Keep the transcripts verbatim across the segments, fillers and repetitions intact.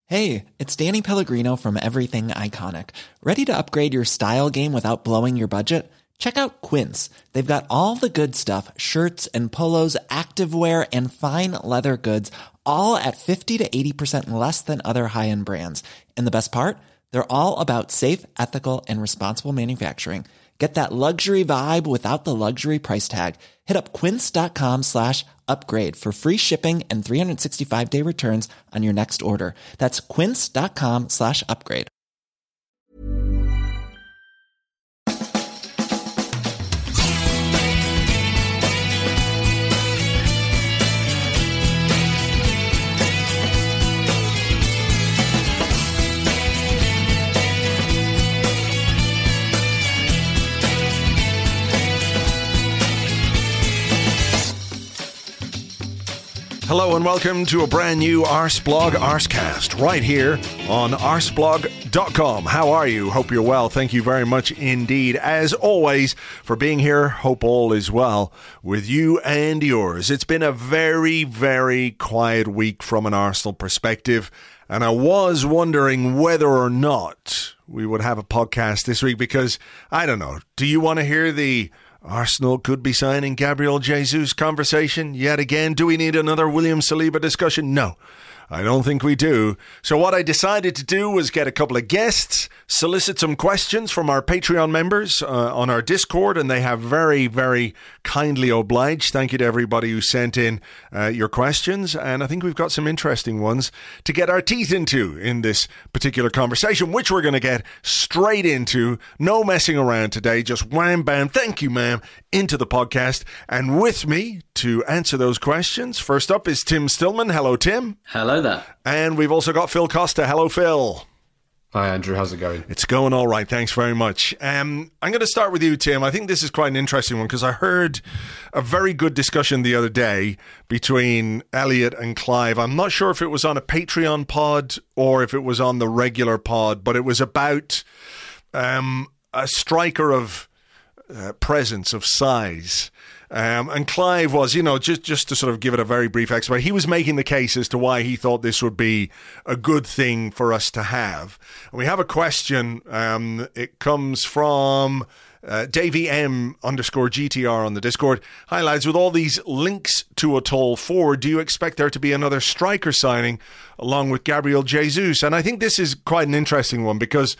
Hey, it's Danny Pellegrino from Everything Iconic. Ready to upgrade your style game without blowing your budget? Check out Quince. They've got all the good stuff, shirts and polos, activewear, and fine leather goods, all at fifty to eighty percent less than other high-end brands. And the best part? They're all about safe, ethical, and responsible manufacturing. Get that luxury vibe without the luxury price tag. Hit up quince.com slash upgrade for free shipping and three sixty-five day returns on your next order. That's quince.com slash upgrade. Hello and welcome to a brand new Arsblog Arscast right here on arsblog dot com. How are you? Hope you're well. Thank you very much indeed, as always, for being here. Hope all is well with you and yours. It's been a very, very quiet week from an Arsenal perspective, and I was wondering whether or not we would have a podcast this week because, I don't know, do you want to hear the Arsenal could be signing Gabriel Jesus conversation yet again? Do we need another William Saliba discussion? No, I don't think we do. So what I decided to do was get a couple of guests, solicit some questions from our Patreon members uh, on our Discord, and they have very, very kindly obliged. Thank you to everybody who sent in uh, your questions, and I think we've got some interesting ones to get our teeth into in this particular conversation, which we're going to get straight into. No messing around today, just wham bam, thank you ma'am, into the podcast. And with me to answer those questions, first up is Tim Stillman. Hello, Tim. Hello there. And we've also got Phil Costa. Hello, Phil. Hi, Andrew. How's it going? It's going all right. Thanks very much. Um, I'm going to start with you, Tim. I think this is quite an interesting one because I heard a very good discussion the other day between Elliot and Clive. I'm not sure if it was on a Patreon pod or if it was on the regular pod, but it was about um, a striker of uh, presence, of size. Um, and Clive was, you know, just, just to sort of give it a very brief explanation, he was making the case as to why he thought this would be a good thing for us to have. And we have a question. Um, it comes from uh, Davey M underscore G T R on the Discord. Hi, lads. With all these links to a tall forward, do you expect there to be another striker signing along with Gabriel Jesus? And I think this is quite an interesting one because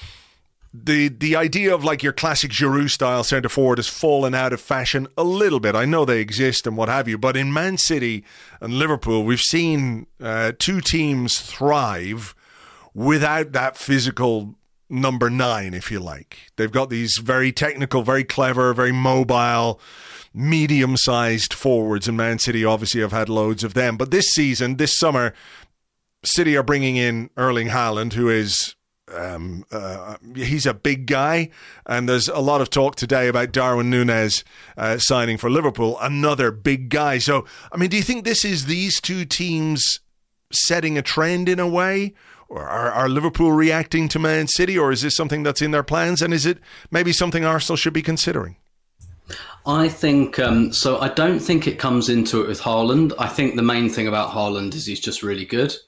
The the idea of like your classic Giroud-style centre-forward has fallen out of fashion a little bit. I know they exist and what have you, but in Man City and Liverpool, we've seen uh, two teams thrive without that physical number nine, if you like. They've got these very technical, very clever, very mobile, medium-sized forwards, and Man City obviously have had loads of them. But this season, this summer, City are bringing in Erling Haaland, who is... Um, uh, he's a big guy, and there's a lot of talk today about Darwin Núñez uh, signing for Liverpool, another big guy. So, I mean, do you think this is these two teams setting a trend in a way? Or are, are Liverpool reacting to Man City, or is this something that's in their plans? And is it maybe something Arsenal should be considering? I think, um, so I don't think it comes into it with Haaland. I think the main thing about Haaland is he's just really good.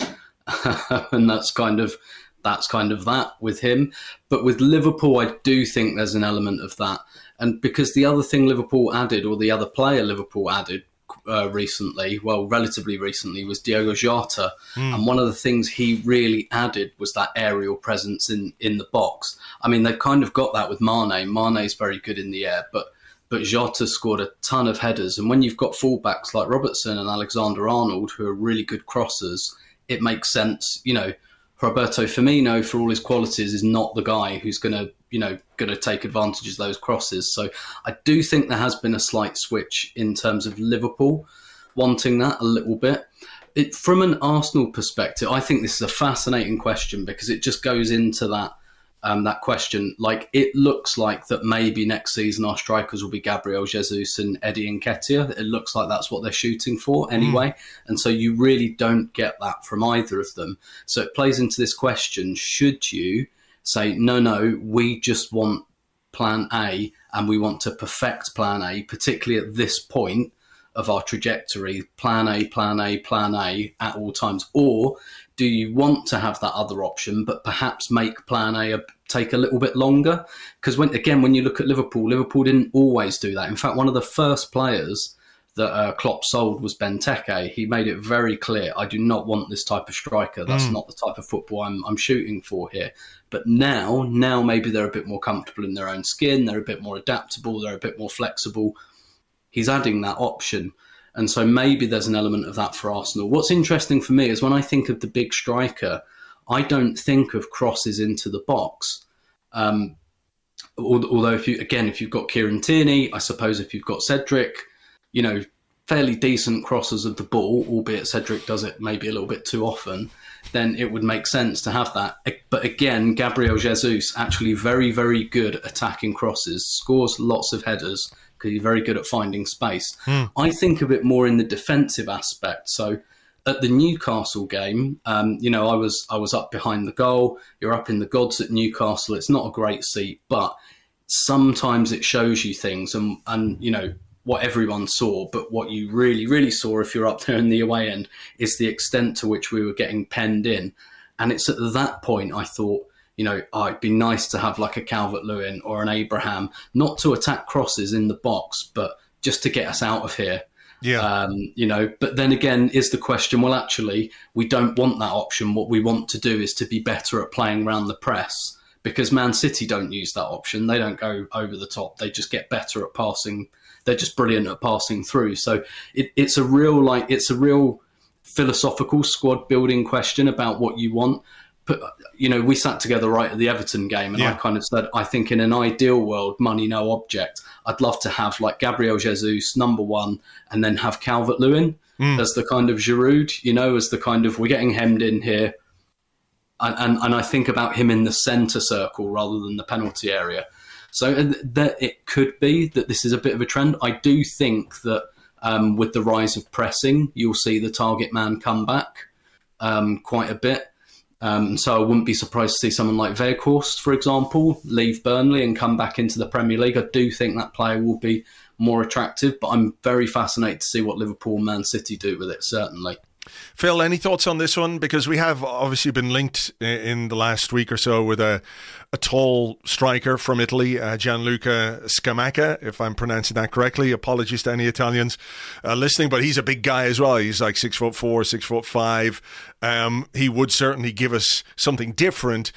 and that's kind of... That's kind of that with him. But with Liverpool, I do think there's an element of that. And because the other thing Liverpool added, or the other player Liverpool added uh, recently, well, relatively recently, was Diogo Jota. Mm. And one of the things he really added was that aerial presence in, in the box. I mean, they've kind of got that with Mane. Mane's very good in the air, but but Jota scored a ton of headers. And when you've got fullbacks like Robertson and Alexander-Arnold, who are really good crossers, it makes sense, you know. Roberto Firmino, for all his qualities, is not the guy who's going to, you know, going to take advantage of those crosses. So I do think there has been a slight switch in terms of Liverpool wanting that a little bit. It, from an Arsenal perspective, I think this is a fascinating question because it just goes into that um, that question. Like, it looks like that maybe next season our strikers will be Gabriel Jesus and Eddie Nketiah. It looks like that's what they're shooting for anyway. Mm. And so you really don't get that from either of them. So it plays into this question, should you say, no, no, we just want plan A and we want to perfect plan A, particularly at this point of our trajectory, plan A, plan A, plan A at all times? Or do you want to have that other option, but perhaps make plan A a, take a little bit longer? Because when, again, when you look at Liverpool, Liverpool didn't always do that. In fact, one of the first players that uh, Klopp sold was Benteke. He made it very clear, I do not want this type of striker. That's mm. not the type of football I'm, I'm shooting for here. But now, now maybe they're a bit more comfortable in their own skin. They're a bit more adaptable. They're a bit more flexible. He's adding that option. And so maybe there's an element of that for Arsenal. What's interesting for me is when I think of the big striker, I don't think of crosses into the box. Um, although, if you again, if you've got Kieran Tierney, I suppose if you've got Cedric, you know, fairly decent crossers of the ball, albeit Cedric does it maybe a little bit too often, then it would make sense to have that. But again, Gabriel Jesus, actually very, very good attacking crosses, scores lots of headers because he's very good at finding space. Mm. I think of it more in the defensive aspect. So at the Newcastle game, um, you know, I was I was up behind the goal. You're up in the gods at Newcastle. It's not a great seat, but sometimes it shows you things and, and you know, what everyone saw, but what you really, really saw if you're up there in the away end is the extent to which we were getting penned in. And it's at that point I thought, you know, oh, it'd be nice to have like a Calvert-Lewin or an Abraham, not to attack crosses in the box, but just to get us out of here. Yeah. Um, you know, but then again is the question, well, actually, we don't want that option. What we want to do is to be better at playing around the press, because Man City don't use that option. They don't go over the top. They just get better at passing. They're just brilliant at passing through. So it, it's a real, like, it's a real philosophical squad building question about what you want. But, you know, we sat together right at the Everton game and yeah. I kind of said, I think in an ideal world, money, no object, I'd love to have like Gabriel Jesus, number one, and then have Calvert-Lewin mm. as the kind of Giroud, you know, as the kind of, we're getting hemmed in here. And, and, and I think about him in the centre circle rather than the penalty area. So that it could be that this is a bit of a trend. I do think that um, with the rise of pressing, you'll see the target man come back um, quite a bit. Um, so I wouldn't be surprised to see someone like Weghorst, for example, leave Burnley and come back into the Premier League. I do think that player will be more attractive, but I'm very fascinated to see what Liverpool and Man City do with it, certainly. Phil, any thoughts on this one? Because we have obviously been linked in the last week or so with a, a tall striker from Italy, uh, Gianluca Scamacca, if I'm pronouncing that correctly. Apologies to any Italians uh, listening, but he's a big guy as well. He's like six foot four, six foot five. Um, he would certainly give us something different.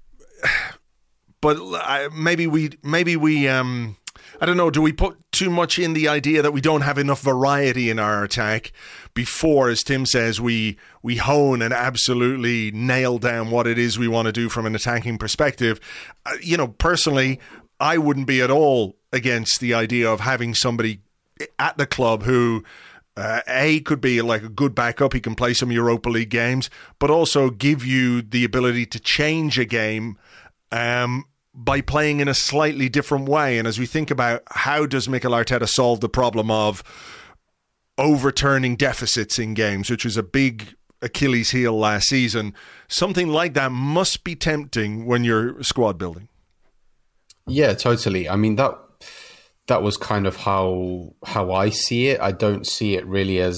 But uh, maybe we, maybe we, um, I don't know, do we put too much in the idea that we don't have enough variety in our attack before, as Tim says, we we hone and absolutely nail down what it is we want to do from an attacking perspective? Uh, you know, personally, I wouldn't be at all against the idea of having somebody at the club who, uh, A, could be like a good backup. He can play some Europa League games, but also give you the ability to change a game um by playing in a slightly different way. And as we think about how does Mikel Arteta solve the problem of overturning deficits in games, which was a big Achilles heel last season, something like that must be tempting when you're squad building. Yeah, totally. I mean, that that was kind of how how I see it. I don't see it really as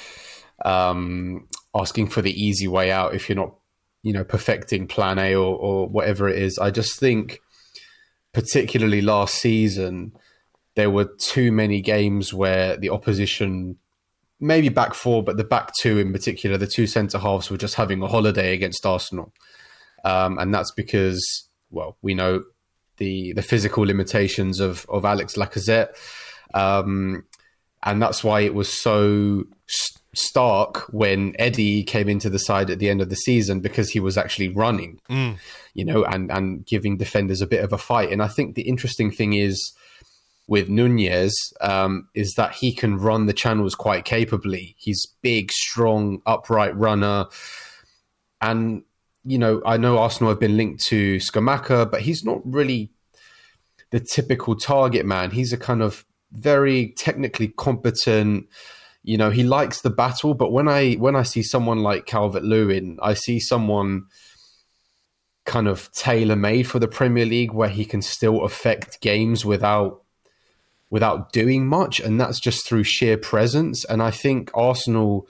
um, asking for the easy way out if you're not, you know, perfecting plan A or, or whatever it is. I just think, particularly last season, there were too many games where the opposition, maybe back four, but the back two in particular, the two centre-halves were just having a holiday against Arsenal. Um, and that's because, well, we know the the physical limitations of, of Alex Lacazette. Um, and that's why it was so st- stark when Eddie came into the side at the end of the season, because he was actually running, mm. you know, and, and giving defenders a bit of a fight. And I think the interesting thing is with Nunez um, is that he can run the channels quite capably. He's big, strong, upright runner. And, you know, I know Arsenal have been linked to Scamacca, but he's not really the typical target man. He's a kind of very technically competent, you know, he likes the battle, but when I when I see someone like Calvert-Lewin, I see someone kind of tailor-made for the Premier League where he can still affect games without without doing much, and that's just through sheer presence. And I think Arsenal,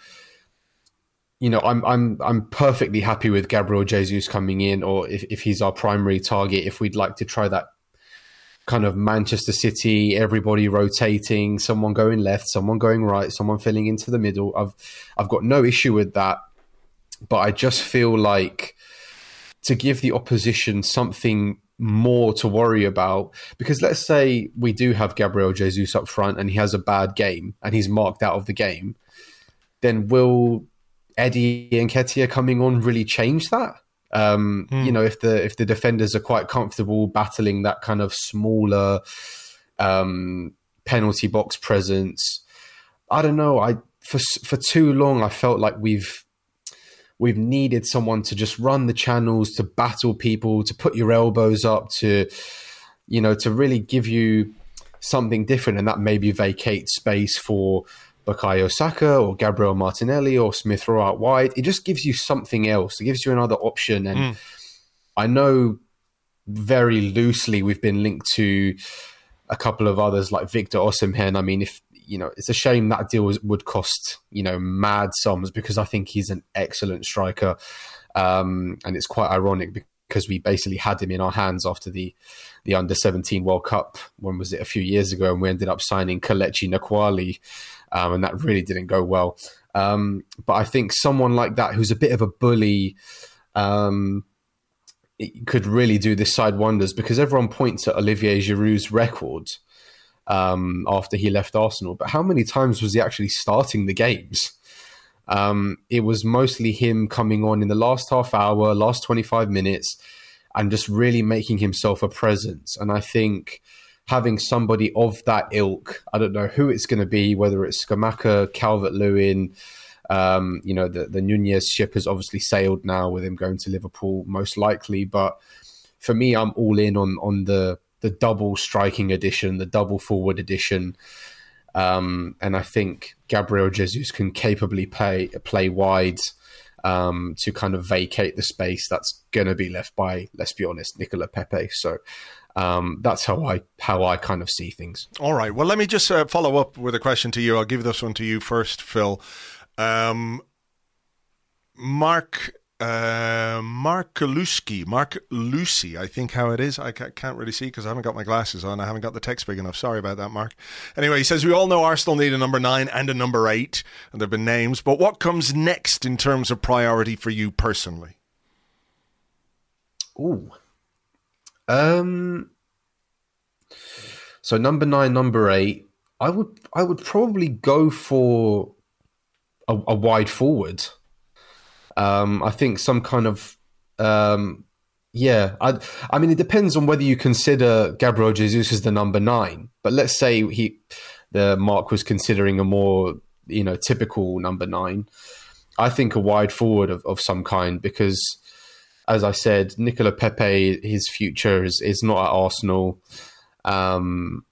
you know, I'm I'm I'm perfectly happy with Gabriel Jesus coming in, or if, if he's our primary target, if we'd like to try that kind of Manchester City, everybody rotating, someone going left, someone going right, someone filling into the middle. I've I've got no issue with that, but I just feel like to give the opposition something more to worry about, because let's say we do have Gabriel Jesus up front and he has a bad game and he's marked out of the game, then will Eddie Nketiah coming on really change that? Um, mm. You know, if the if the defenders are quite comfortable battling that kind of smaller um, penalty box presence, I don't know. I for for too long I felt like we've we've needed someone to just run the channels, to battle people, to put your elbows up, to you know, to really give you something different, and that maybe vacate space for Bukayo Saka or Gabriel Martinelli or Smith Rowe out wide. It just gives you something else. It gives you another option. And mm. I know very loosely we've been linked to a couple of others like Victor Osimhen. I mean, if you know, it's a shame that deal was, would cost, you know, mad sums, because I think he's an excellent striker. Um, and it's quite ironic because we basically had him in our hands after the the under seventeen World Cup. When was it? A few years ago, and we ended up signing Kelechi Nakwali. Um, and that really didn't go well. Um, but I think someone like that, who's a bit of a bully, um, it could really do this side wonders, because everyone points at Olivier Giroud's record um, after he left Arsenal. But how many times was he actually starting the games? Um, it was mostly him coming on in the last half hour, last twenty-five minutes, and just really making himself a presence. And I think having somebody of that ilk, I don't know who it's going to be, whether it's Scamacca, Calvert-Lewin, um, you know, the, the Nunez ship has obviously sailed now with him going to Liverpool, most likely. But for me, I'm all in on on the the double striking edition, the double forward edition. Um, and I think Gabriel Jesus can capably play, play wide um, to kind of vacate the space that's going to be left by, let's be honest, Nicola Pepe. So Um, that's how I how I kind of see things. All right. Well, let me just uh, follow up with a question to you. I'll give this one to you first, Phil. Um, Mark uh, Mark Kaluski, Mark Lucy, I think how it is. I can't really see because I haven't got my glasses on. I haven't got the text big enough. Sorry about that, Mark. Anyway, he says, we all know Arsenal need a number nine and a number eight, and there have been names. But what comes next in terms of priority for you personally? Ooh. Um. So number nine, number eight, I would I would probably go for a, a wide forward. Um, I think some kind of um, yeah. I I mean, it depends on whether you consider Gabriel Jesus as the number nine. But let's say he the Mark was considering a more you know typical number nine. I think a wide forward of, of some kind, because, as I said, Nicola Pepe, his future is, is not at Arsenal. Um,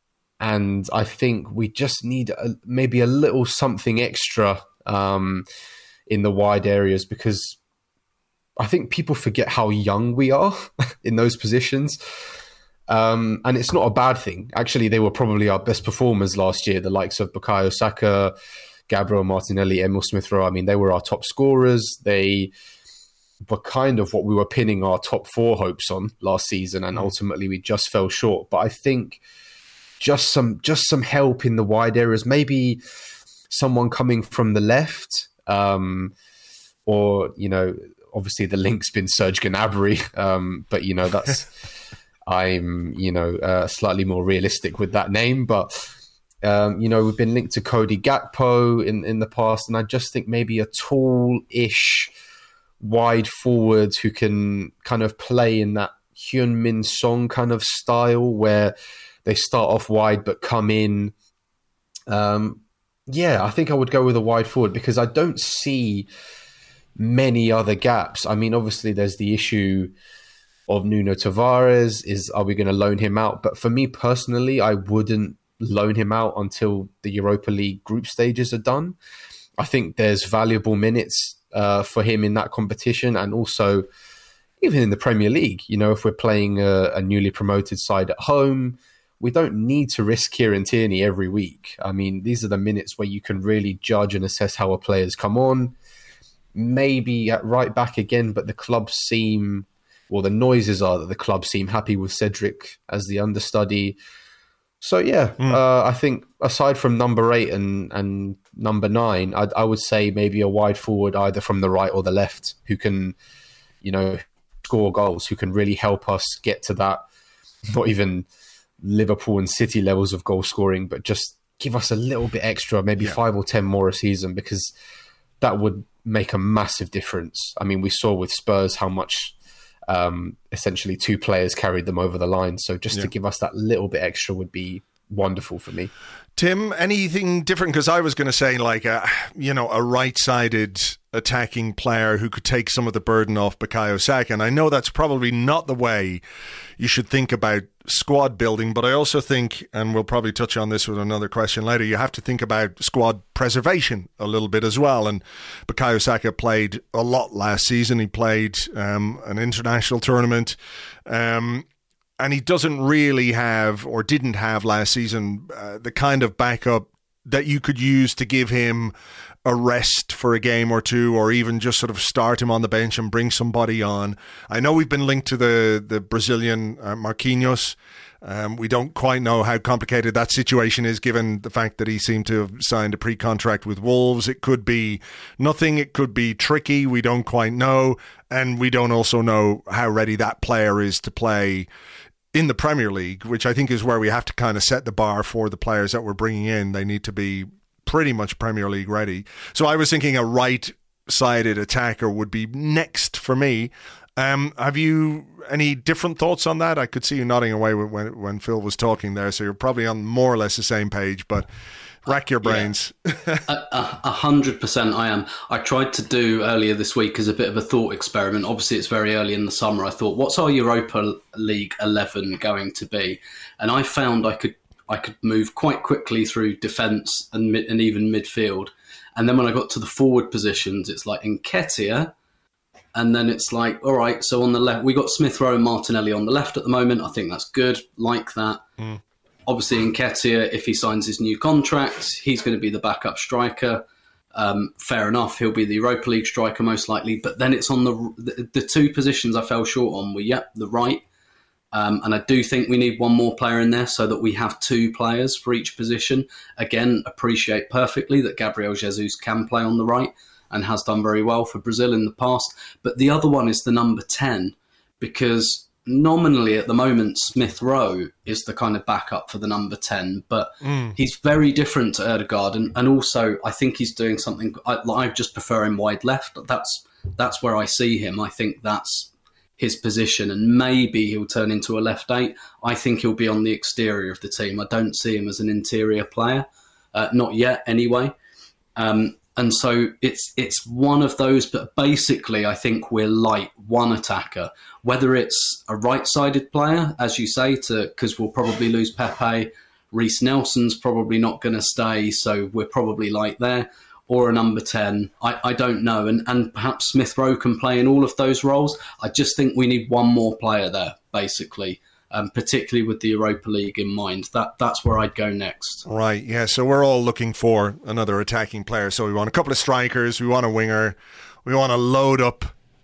and I think we just need a, maybe a little something extra um, in the wide areas, because I think people forget how young we are in those positions. Um, and it's not a bad thing. Actually, they were probably our best performers last year, the likes of Bukayo Saka, Gabriel Martinelli, Emil Smith-Rowe. I mean, they were our top scorers. They were kind of what we were pinning our top four hopes on last season, and ultimately we just fell short. But I think just some just some help in the wide areas, maybe someone coming from the left, um, or you know, obviously the link's been Serge Gnabry, um, but you know that's I'm you know uh, slightly more realistic with that name, but. Um, you know, we've been linked to Cody Gakpo in, in the past, and I just think maybe a tall-ish wide forward who can kind of play in that Heung-min Son kind of style where they start off wide but come in. Um, yeah, I think I would go with a wide forward because I don't see many other gaps. I mean, obviously there's the issue of Nuno Tavares. Is are we going to loan him out? But for me personally, I wouldn't loan him out until the Europa League group stages are done. I think there's valuable minutes uh, for him in that competition, and also even in the Premier League. You know, if we're playing a, a newly promoted side at home, we don't need to risk Kieran Tierney every week. I mean, these are the minutes where you can really judge and assess how a player's come on. Maybe at right back again, but the club seem, well, the noises are that the club seem happy with Cedric as the understudy. So, yeah, mm. uh, I think aside from number eight and, and number nine, I, I would say maybe a wide forward either from the right or the left who can, you know, score goals, who can really help us get to that, not even Liverpool and City levels of goal scoring, but just give us a little bit extra, maybe yeah. five or ten more a season, because that would make a massive difference. I mean, we saw with Spurs how much um, essentially two players carried them over the line. So just yeah. to give us that little bit extra would be wonderful for me. Tim, anything different? Because I was going to say like a, you know, a right-sided attacking player who could take some of the burden off Bukayo Saka. And I know that's probably not the way you should think about squad building, but I also think, and we'll probably touch on this with another question later, you have to think about squad preservation a little bit as well. And Bukayo Saka played a lot last season. He played um, an international tournament. Um And he doesn't really have, or didn't have last season, uh, the kind of backup that you could use to give him a rest for a game or two, or even just sort of start him on the bench and bring somebody on. I know we've been linked to the, the Brazilian uh, Marquinhos. Um, we don't quite know how complicated that situation is, given the fact that he seemed to have signed a pre-contract with Wolves. It could be nothing. It could be tricky. We don't quite know. And we don't also know how ready that player is to play in the Premier League, which I think is where we have to kind of set the bar for the players that we're bringing in. They need to be pretty much Premier League ready. So I was thinking a right-sided attacker would be next for me. Um, have you any different thoughts on that? I could see you nodding away when when Phil was talking there, so you're probably on more or less the same page, but rack your brains. Yeah. a, a, a hundred percent I am. I tried to do earlier this week as a bit of a thought experiment. Obviously, it's very early in the summer. I thought, what's our Europa League eleven going to be? And I found I could I could move quite quickly through defence and mid, and even midfield. And then when I got to the forward positions, it's like Nketiah. And then it's like, all right, so on the left, we got Smith Rowe and Martinelli on the left at the moment. I think that's good. Like that. Mm. Obviously, Nketiah, if he signs his new contract, he's going to be the backup striker. Um, fair enough. He'll be the Europa League striker most likely. But then it's on the the, the two positions I fell short on were, yep, the right. Um, and I do think we need one more player in there so that we have two players for each position. Again, appreciate perfectly that Gabriel Jesus can play on the right and has done very well for Brazil in the past. But the other one is the number ten, because nominally at the moment, Smith Rowe is the kind of backup for the number ten, but mm. he's very different to Ødegaard. And, and also, I think he's doing something, I, I just prefer him wide left. That's that's where I see him. I think that's his position, and maybe he'll turn into a left eight. I think he'll be on the exterior of the team. I don't see him as an interior player, uh, not yet anyway. Um, And so it's it's one of those, but basically I think we're light one attacker. Whether it's a right-sided player, as you say, to because we'll probably lose Pepe, Reece Nelson's probably not going to stay, so we're probably light there, or a number ten. I, I don't know, and and perhaps Smith Rowe can play in all of those roles. I just think we need one more player there, basically. Um, particularly with the Europa League in mind. That That's where I'd go next. Right, yeah, so we're all looking for another attacking player. So we want a couple of strikers, we want a winger, we want to load up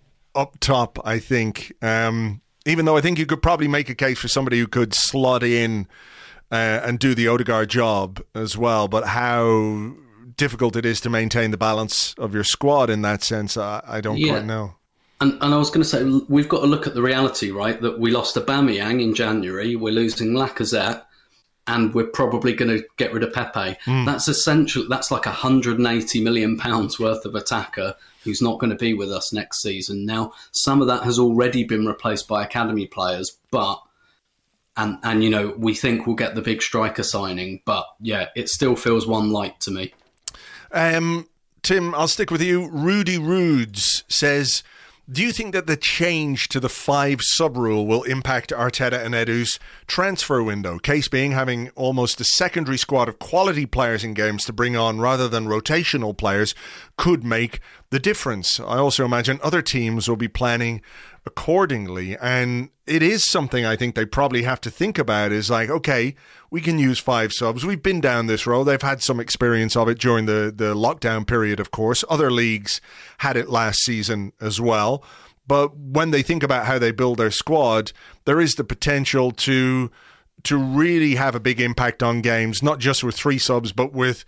up top, I think. Um, even though I think you could probably make a case for somebody who could slot in uh, and do the Ødegaard job as well. But how difficult it is to maintain the balance of your squad in that sense, I, I don't yeah. quite know. And, and I was going to say, we've got to look at the reality, right? That we lost Aubameyang in January, we're losing Lacazette, and we're probably going to get rid of Pepe. Mm. That's essentially, that's like one hundred eighty million pounds worth of attacker who's not going to be with us next season. Now, some of that has already been replaced by academy players, but, and, and you know, we think we'll get the big striker signing, but yeah, it still feels one light to me. Um, Tim, I'll stick with you. Rudy Roods says, do you think that the change to the five sub rule will impact Arteta and Edu's transfer window? Case being, having almost a secondary squad of quality players in games to bring on rather than rotational players could make the difference. I also imagine other teams will be planning accordingly. And it is something I think they probably have to think about is like, okay, we can use five subs. We've been down this road. They've had some experience of it during the, the lockdown period, of course. Other leagues had it last season as well. But when they think about how they build their squad, there is the potential to to really have a big impact on games, not just with three subs, but with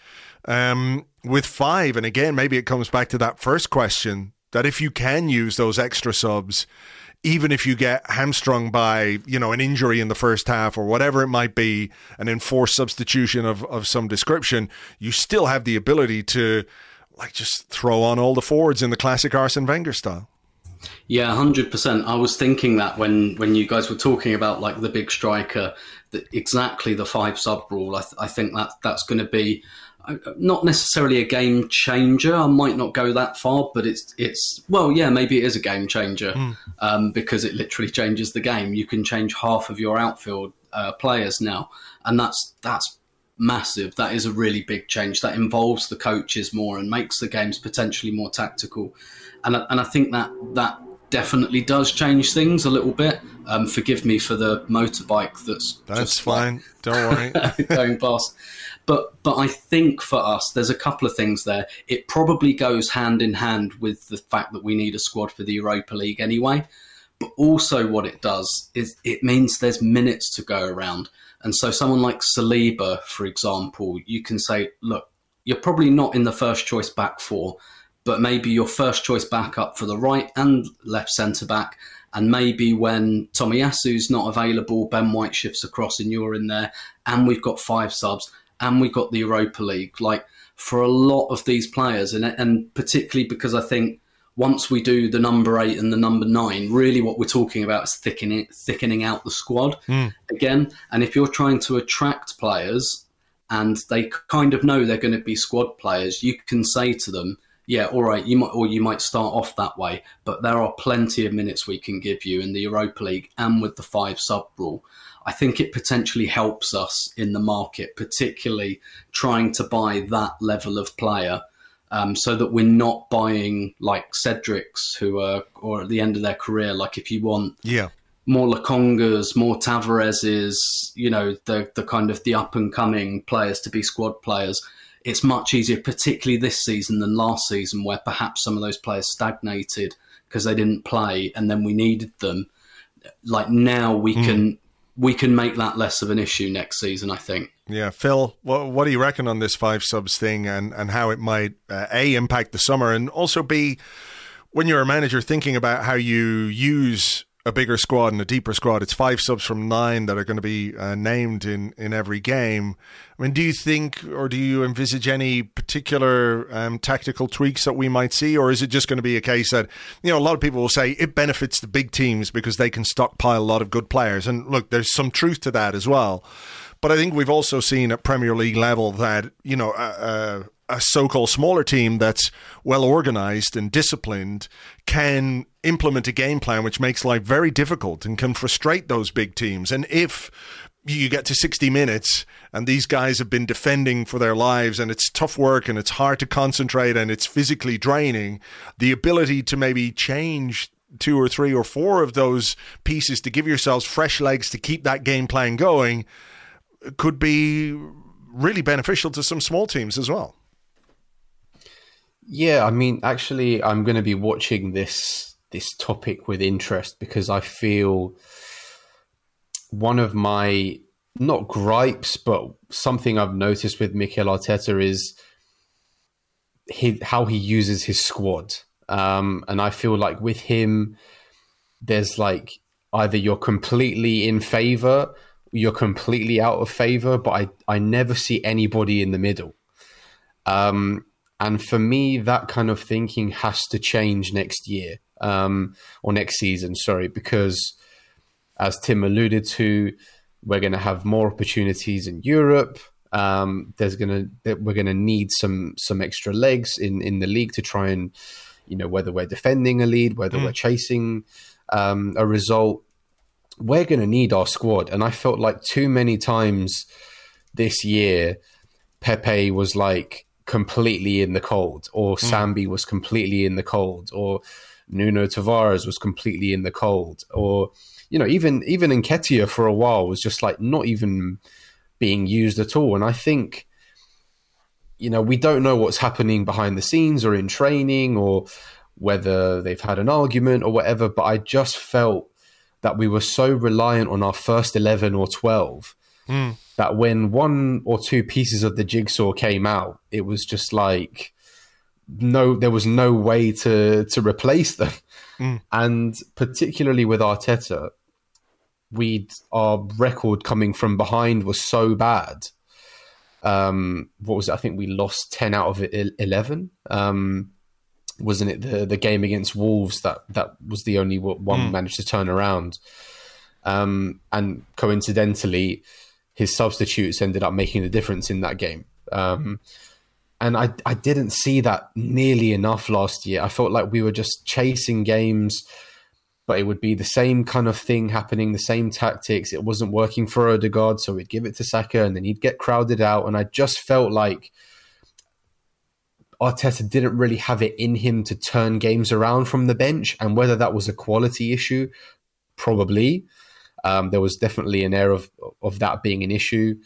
um, with five. And again, maybe it comes back to that first question, that if you can use those extra subs, even if you get hamstrung by, you know, an injury in the first half or whatever it might be, an enforced substitution of, of some description, you still have the ability to, like, just throw on all the forwards in the classic Arsene Wenger style. Yeah, one hundred percent. I was thinking that when, when you guys were talking about, like, the big striker, that exactly the five sub rule. I, th- I think that that's going to be uh, not necessarily a game changer. I might not go that far, but it's it's well, yeah, maybe it is a game changer mm. um, because it literally changes the game. You can change half of your outfield uh, players now, and that's that's massive. That is a really big change. That involves the coaches more and makes the games potentially more tactical. And I, and I think that that definitely does change things a little bit. Um, forgive me for the motorbike that's that's just fine. Like, don't worry, going past. But but I think for us, there's a couple of things there. It probably goes hand in hand with the fact that we need a squad for the Europa League anyway. But also, what it does is it means there's minutes to go around. And so, someone like Saliba, for example, you can say, look, you're probably not in the first choice back four, but maybe your first choice backup for the right and left centre back. And maybe when Tomiyasu's not available, Ben White shifts across and you're in there. And we've got five subs and we've got the Europa League. Like, for a lot of these players, and and particularly because I think once we do the number eight and the number nine, really what we're talking about is thickening, thickening out the squad mm. again. And if you're trying to attract players and they kind of know they're going to be squad players, you can say to them, yeah, all right, you might, or you might start off that way, but there are plenty of minutes we can give you in the Europa League and with the five sub rule. I think it potentially helps us in the market, particularly trying to buy that level of player, um, so that we're not buying like Cedrics who are, or at the end of their career, like if you want yeah. more Lokongas, more Tavareses, you know, the the kind of the up and coming players to be squad players. It's much easier, particularly this season than last season, where perhaps some of those players stagnated because they didn't play and then we needed them. Like now we mm. can we can make that less of an issue next season, I think. Yeah, Phil, what, what do you reckon on this five subs thing and, and how it might, uh, A, impact the summer, and also B, when you're a manager thinking about how you use a bigger squad and a deeper squad, it's five subs from nine that are going to be uh, named in, in every game. I mean, do you think, or do you envisage any particular um, tactical tweaks that we might see, or is it just going to be a case that, you know, a lot of people will say it benefits the big teams because they can stockpile a lot of good players, and look, there's some truth to that as well. But I think we've also seen at Premier League level that, you know, uh, a so-called smaller team that's well organized and disciplined can implement a game plan which makes life very difficult and can frustrate those big teams. And if you get to sixty minutes and these guys have been defending for their lives and it's tough work and it's hard to concentrate and it's physically draining, the ability to maybe change two or three or four of those pieces to give yourselves fresh legs to keep that game plan going could be really beneficial to some small teams as well. Yeah, I mean, actually, I'm going to be watching this this topic with interest because I feel one of my, not gripes, but something I've noticed with Mikel Arteta is he, how he uses his squad. Um, and I feel like with him, there's like either you're completely in favour, you're completely out of favour, but I, I never see anybody in the middle. Um And for me, that kind of thinking has to change next year, um, or next season, sorry, because as Tim alluded to, we're going to have more opportunities in Europe. Um, there's going to we're going to need some some extra legs in, in the league to try and, you know, whether we're defending a lead, whether mm. we're chasing um, a result, we're going to need our squad. And I felt like too many times this year, Pepe was like completely in the cold, or Sambi was completely in the cold, or Nuno Tavares was completely in the cold, or you know, even even Nketiah for a while was just like not even being used at all. And I think, you know, we don't know what's happening behind the scenes or in training, or whether they've had an argument or whatever, but I just felt that we were so reliant on our first eleven or twelve mm. that when one or two pieces of the jigsaw came out, it was just like, no, there was no way to, to replace them. Mm. And particularly with Arteta, we our record coming from behind was so bad. Um, what was it? I think we lost ten out of eleven. Um, wasn't it the, the game against Wolves that, that was the only one mm. managed to turn around? Um, and coincidentally, his substitutes ended up making the difference in that game. Um, and I, I didn't see that nearly enough last year. I felt like we were just chasing games, but it would be the same kind of thing happening, the same tactics. It wasn't working for Odegaard, so we'd give it to Saka and then he'd get crowded out. And I just felt like Arteta didn't really have it in him to turn games around from the bench. And whether that was a quality issue, probably. Um, there was definitely an air of, of that being an issue.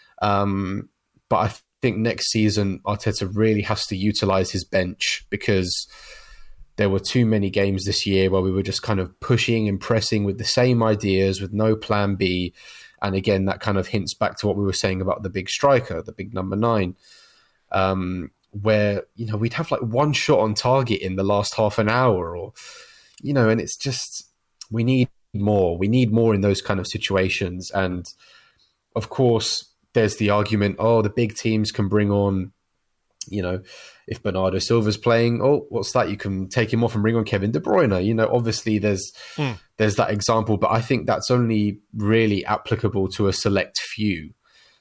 Um, but I think next season, Arteta really has to utilize his bench, because there were too many games this year where we were just kind of pushing and pressing with the same ideas, with no plan B. And again, that kind of hints back to what we were saying about the big striker, the big number nine, um, where, you know, we'd have like one shot on target in the last half an hour, or, you know, and it's just, we need more. We need more in those kind of situations. And of course, there's the argument, oh, the big teams can bring on, you know, if Bernardo Silva's playing, oh, what's that? You can take him off and bring on Kevin De Bruyne. You know, obviously there's mm. there's that example, but I think that's only really applicable to a select few,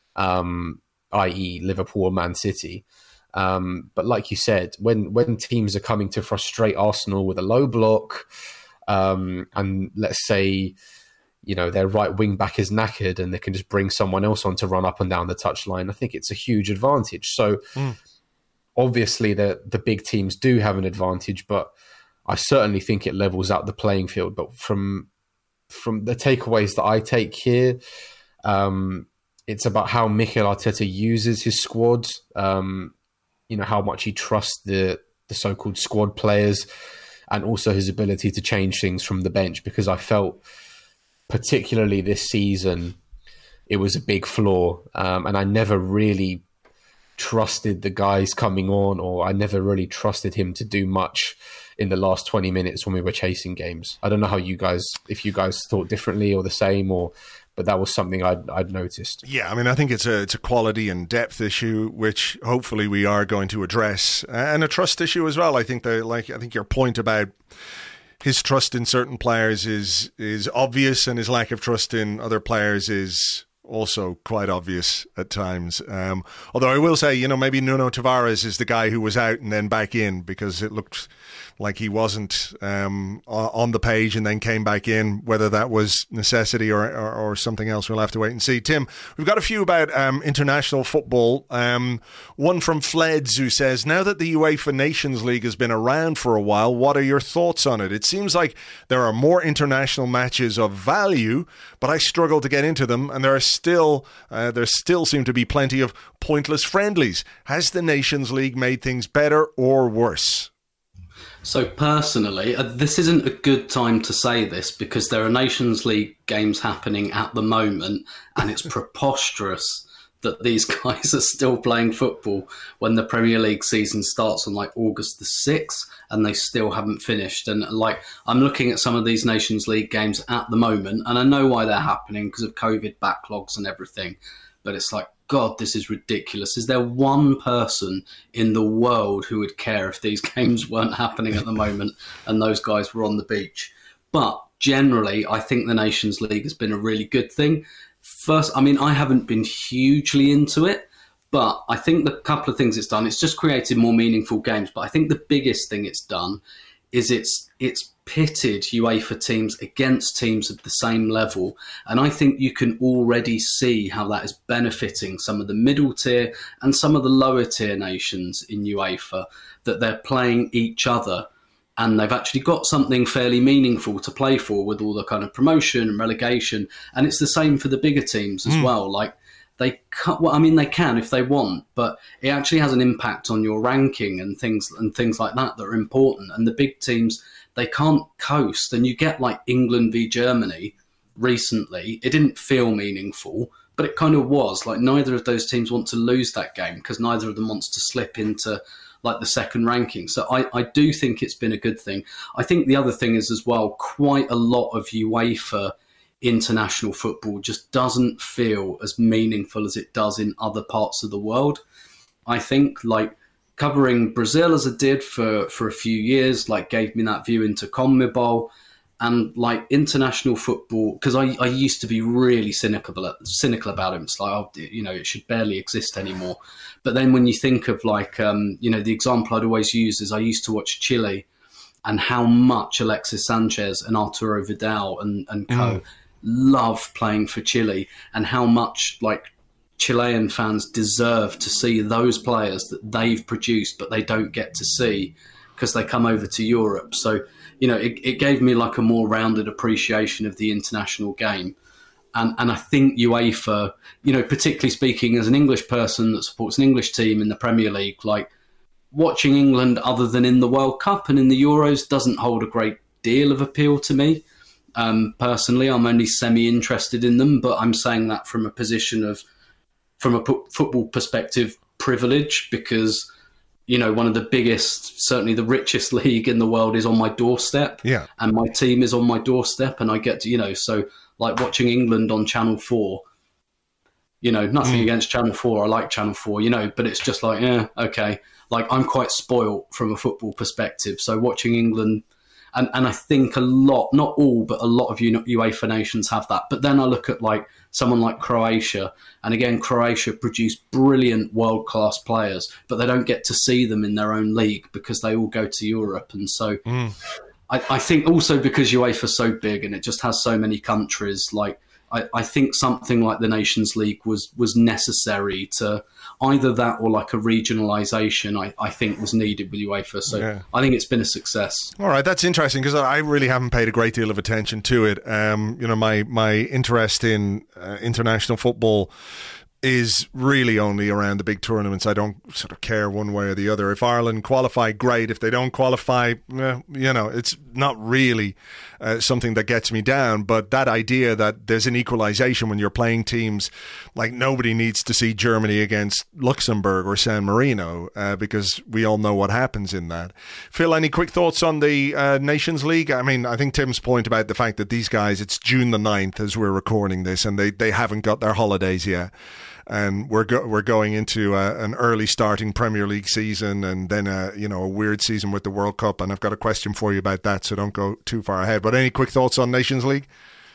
um, that is. Liverpool or Man City. Um, but like you said, when when teams are coming to frustrate Arsenal with a low block, um, and let's say, you know, their right wing back is knackered and they can just bring someone else on to run up and down the touchline, I think it's a huge advantage. So mm. obviously the the big teams do have an advantage, but I certainly think it levels out the playing field. But from from the takeaways that I take here, um, it's about how Mikel Arteta uses his squad. Um, you know, how much he trusts the the so-called squad players, and also his ability to change things from the bench. Because I felt, particularly this season, it was a big flaw, um, and I never really trusted the guys coming on, or I never really trusted him to do much in the last twenty minutes when we were chasing games. I don't know how you guys, if you guys thought differently or the same, or but that was something I'd, I'd noticed. Yeah, I mean, I think it's a it's a quality and depth issue, which hopefully we are going to address, and a trust issue as well. I think that, like, I think your point about his trust in certain players is is obvious, and his lack of trust in other players is also quite obvious at times. Um, although I will say, you know, maybe Nuno Tavares is the guy who was out and then back in, because it looked like he wasn't um, on the page and then came back in. Whether that was necessity or, or, or something else, we'll have to wait and see. Tim, we've got a few about um, international football. Um, one from Fleds, who says, now that the UEFA Nations League has been around for a while, what are your thoughts on it? It seems like there are more international matches of value, but I struggle to get into them, and there are still uh, there still seem to be plenty of pointless friendlies. Has the Nations League made things better or worse? So personally, uh, this isn't a good time to say this, because there are Nations League games happening at the moment, and it's preposterous that these guys are still playing football when the Premier League season starts on like August the sixth and they still haven't finished. And like, I'm looking at some of these Nations League games at the moment, and I know why they're happening because of COVID backlogs and everything. But it's like, God, this is ridiculous. Is there one person in the world who would care if these games weren't happening at the moment and those guys were on the beach? But generally, I think the Nations League has been a really good thing. First, I mean, I haven't been hugely into it, but I think the couple of things it's done, it's just created more meaningful games. But I think the biggest thing it's done is it's it's pitted UEFA teams against teams of the same level. And I think you can already see how that is benefiting some of the middle tier and some of the lower tier nations in UEFA, that they're playing each other and they've actually got something fairly meaningful to play for with all the kind of promotion and relegation. And it's the same for the bigger teams as mm. well. Like they cut, well, I mean, they can if they want, but it actually has an impact on your ranking and things and things like that that are important. And the big teams, they can't coast. And you get like England v Germany recently. It didn't feel meaningful, but it kind of was. Like neither of those teams want to lose that game because neither of them wants to slip into like the second ranking. So I, I do think it's been a good thing. I think the other thing is as well, quite a lot of UEFA international football just doesn't feel as meaningful as it does in other parts of the world. I think like covering Brazil as I did for, for a few years, like gave me that view into CONMEBOL. And like international football, because I, I used to be really cynical, cynical about it. It's like, oh, you know, it should barely exist anymore. But then when you think of like, um, you know, the example I'd always use is I used to watch Chile and how much Alexis Sanchez and Arturo Vidal and, and co mm. love playing for Chile and how much like Chilean fans deserve to see those players that they've produced, but they don't get to see because they come over to Europe. So, you know, it, it gave me like a more rounded appreciation of the international game. And and I think UEFA, you know, particularly speaking as an English person that supports an English team in the Premier League, like watching England other than in the World Cup and in the Euros doesn't hold a great deal of appeal to me. Um, personally, I'm only semi-interested in them, but I'm saying that from a position of, from a p- football perspective, privilege, because you know, one of the biggest, certainly the richest league in the world is on my doorstep. Yeah. And my team is on my doorstep. And I get to, you know, so like watching England on Channel four, you know, nothing mm. against Channel four. I like Channel four, you know, but it's just like, yeah, okay. Like I'm quite spoilt from a football perspective. So watching England, and, and I think a lot, not all, but a lot of UEFA nations have that. But then I look at like someone like Croatia, and again, Croatia produced brilliant world-class players, but they don't get to see them in their own league because they all go to Europe. And so mm. I, I think also because UEFA is so big and it just has so many countries, like I, I think something like the Nations League was was necessary to either that or like a regionalisation, I, I think was needed with UEFA. So yeah. I think it's been a success. All right, that's interesting because I really haven't paid a great deal of attention to it. Um, you know, my, my interest in uh, international football is really only around the big tournaments. I don't sort of care one way or the other. If Ireland qualify, great. If they don't qualify, eh, you know, it's not really uh, something that gets me down. But that idea that there's an equalization when you're playing teams, like nobody needs to see Germany against Luxembourg or San Marino uh, because we all know what happens in that. Phil, any quick thoughts on the uh, Nations League? I mean, I think Tim's point about the fact that these guys, it's June the ninth as we're recording this, and they, they haven't got their holidays yet. And we're go- we're going into uh, an early starting Premier League season, and then a, you know, a weird season with the World Cup. And I've got a question for you about that, so don't go too far ahead. But any quick thoughts on Nations League?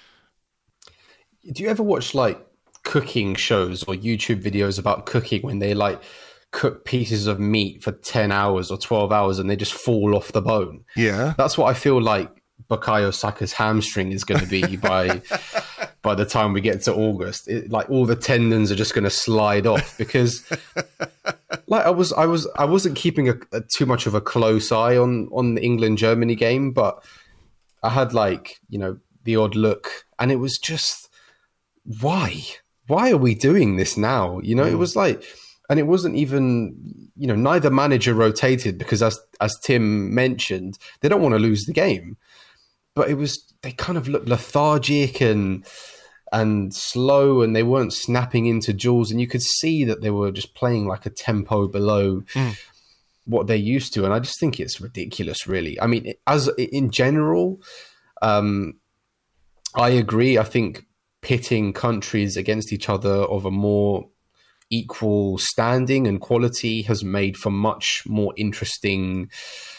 Do you ever watch like cooking shows or YouTube videos about cooking when they like cook pieces of meat for ten hours or twelve hours and they just fall off the bone? Yeah, that's what I feel like Bukayo Saka's hamstring is going to be by by the time we get to August. It, like all the tendons are just going to slide off because like I was I was I wasn't keeping a, a, too much of a close eye on on the England Germany game, but I had like, you know, the odd look, and it was just why why are we doing this now? You know, mm. it was like, and it wasn't even, you know, neither manager rotated because as as Tim mentioned, they don't want to lose the game. But it was, they kind of looked lethargic and and slow, and they weren't snapping into duels. And you could see that they were just playing like a tempo below mm. what they're used to. And I just think it's ridiculous, really. I mean, as in general, um, I agree. I think pitting countries against each other of a more equal standing and quality has made for much more interesting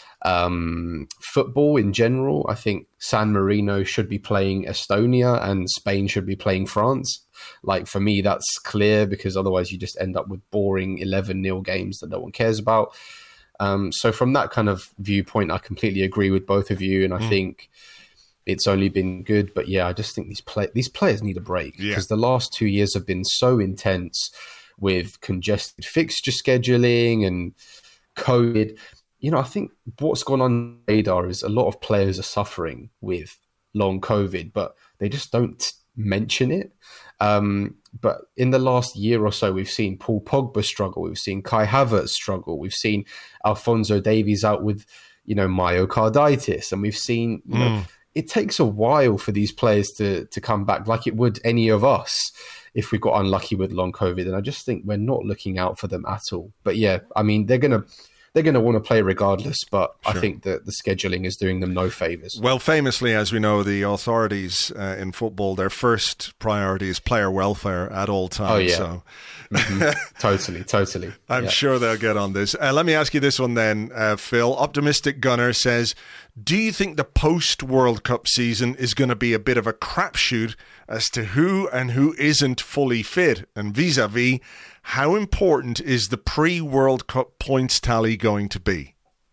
um football in general. I think San Marino should be playing Estonia and Spain should be playing France. Like for me, that's clear, because otherwise you just end up with boring eleven nil games that no one cares about. Um so from that kind of viewpoint, I completely agree with both of you, and I mm. think it's only been good. But yeah, I just think these play these players need a break, because yeah. the last two years have been so intense with congested fixture scheduling and COVID. you know, I think what's gone on the radar is a lot of players are suffering with long COVID, but they just don't mention it. Um, but in the last year or so, we've seen Paul Pogba struggle. We've seen Kai Havertz struggle. We've seen Alphonso Davies out with, you know, myocarditis. And we've seen, you mm. know, it takes a while for these players to, to come back, like it would any of us if we got unlucky with long COVID. And I just think we're not looking out for them at all. But yeah, I mean, they're going to, They're going to want to play regardless, but sure. I think that the scheduling is doing them no favours. Well, famously, as we know, the authorities uh, in football, their first priority is player welfare at all times. Oh, yeah. So. Mm-hmm. Totally, totally. I'm yeah. sure they'll get on this. Uh, let me ask you this one then, uh, Phil. Optimistic Gunner says, do you think the post-World Cup season is going to be a bit of a crapshoot as to who and who isn't fully fit? And vis-a-vis, how important is the pre-World Cup points tally going to be?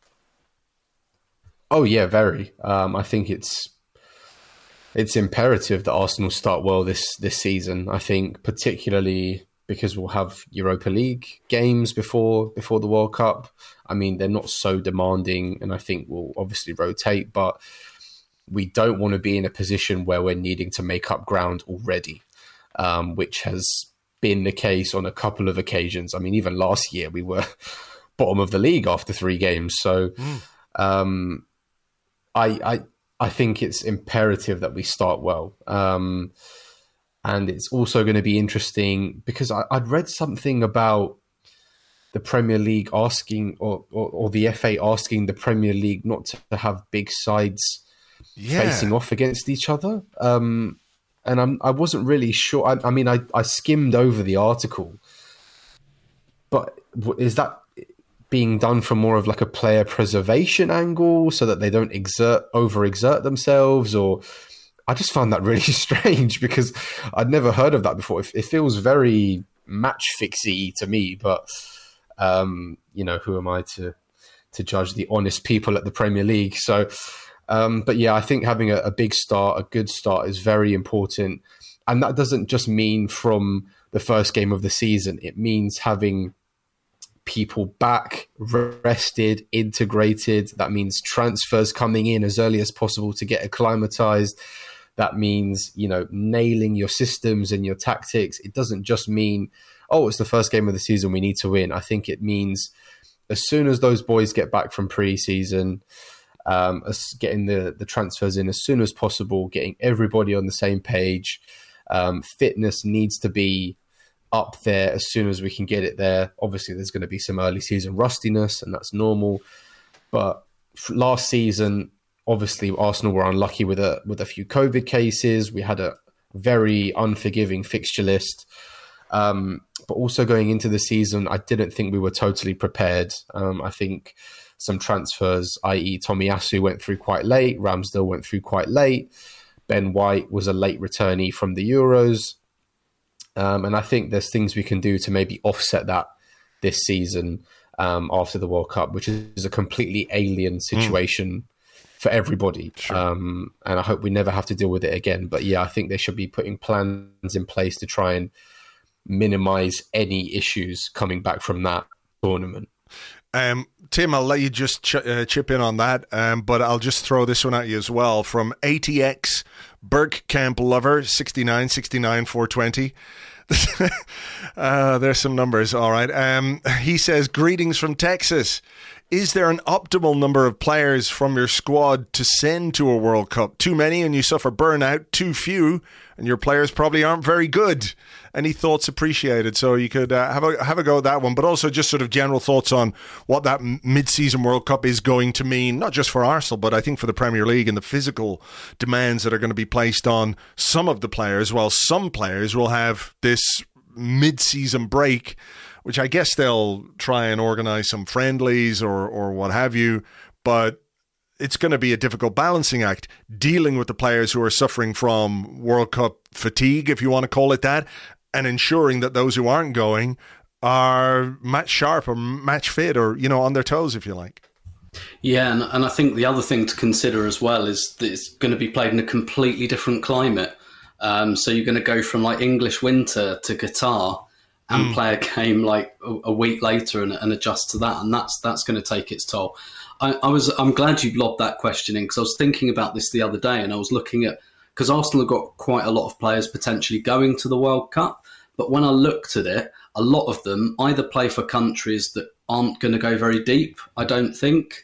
Oh, yeah, very. Um, I think it's it's imperative that Arsenal start well this, this season. I think particularly because we'll have Europa League games before before the World Cup. I mean, they're not so demanding, and I think we'll obviously rotate, but we don't want to be in a position where we're needing to make up ground already, um, which has been the case on a couple of occasions. I mean, even last year we were bottom of the league after three games. So mm. um, I, I I think it's imperative that we start well. Um, and it's also going to be interesting because I, I'd read something about the Premier League asking, or, or, or the F A asking the Premier League not to have big sides yeah. facing off against each other. Um, and I'm, I wasn't really sure. I, I mean, I, I skimmed over the article, but is that being done from more of like a player preservation angle so that they don't exert, overexert themselves? Or I just found that really strange because I'd never heard of that before. It, it feels very match fixy to me, but um, you know, who am I to to judge the honest people at the Premier League? So, um, but yeah, I think having a, a big start, a good start, is very important, and that doesn't just mean from the first game of the season. It means having people back, rested, integrated. That means transfers coming in as early as possible to get acclimatized. That means, you know, nailing your systems and your tactics. It doesn't just mean, oh, it's the first game of the season, we need to win. I think it means as soon as those boys get back from pre-season, um, getting the, the transfers in as soon as possible, getting everybody on the same page. Um, fitness needs to be up there as soon as we can get it there. Obviously, there's going to be some early season rustiness, and that's normal. But last season, obviously, Arsenal were unlucky with a with a few COVID cases. We had a very unforgiving fixture list. Um, but also going into the season, I didn't think we were totally prepared. Um, I think some transfers, that is. Tomiyasu went through quite late. Ramsdale went through quite late. Ben White was a late returnee from the Euros. Um, and I think there's things we can do to maybe offset that this season um, after the World Cup, which is a completely alien situation mm. for everybody. Sure. Um, and I hope we never have to deal with it again. But yeah, I think they should be putting plans in place to try and minimize any issues coming back from that tournament. Um, Tim, I'll let you just ch- uh, chip in on that, um, but I'll just throw this one at you as well. From A T X Bergkamp Lover, sixty-nine, sixty-nine, four twenty. uh, there's some numbers, all right. Um, he says, greetings from Texas. Is there an optimal number of players from your squad to send to a World Cup? Too many and you suffer burnout, too few and your players probably aren't very good. Any thoughts appreciated? So you could uh, have a have a go at that one, but also just sort of general thoughts on what that mid-season World Cup is going to mean, not just for Arsenal, but I think for the Premier League and the physical demands that are going to be placed on some of the players, while some players will have this mid-season break, which I guess they'll try and organize some friendlies or or what have you, but it's going to be a difficult balancing act dealing with the players who are suffering from World Cup fatigue, if you want to call it that, and ensuring that those who aren't going are match sharp or match fit or, you know, on their toes, if you like. Yeah, and, and I think the other thing to consider as well is that it's going to be played in a completely different climate. Um, so you're going to go from like English winter to Qatar. and mm. play a game like a, a week later and, and adjust to that, and that's that's going to take its toll. I, I was I'm glad you lobbed that question in, because I was thinking about this the other day, and I was looking at, because Arsenal have got quite a lot of players potentially going to the World Cup, but when I looked at it, a lot of them either play for countries that aren't going to go very deep, I don't think,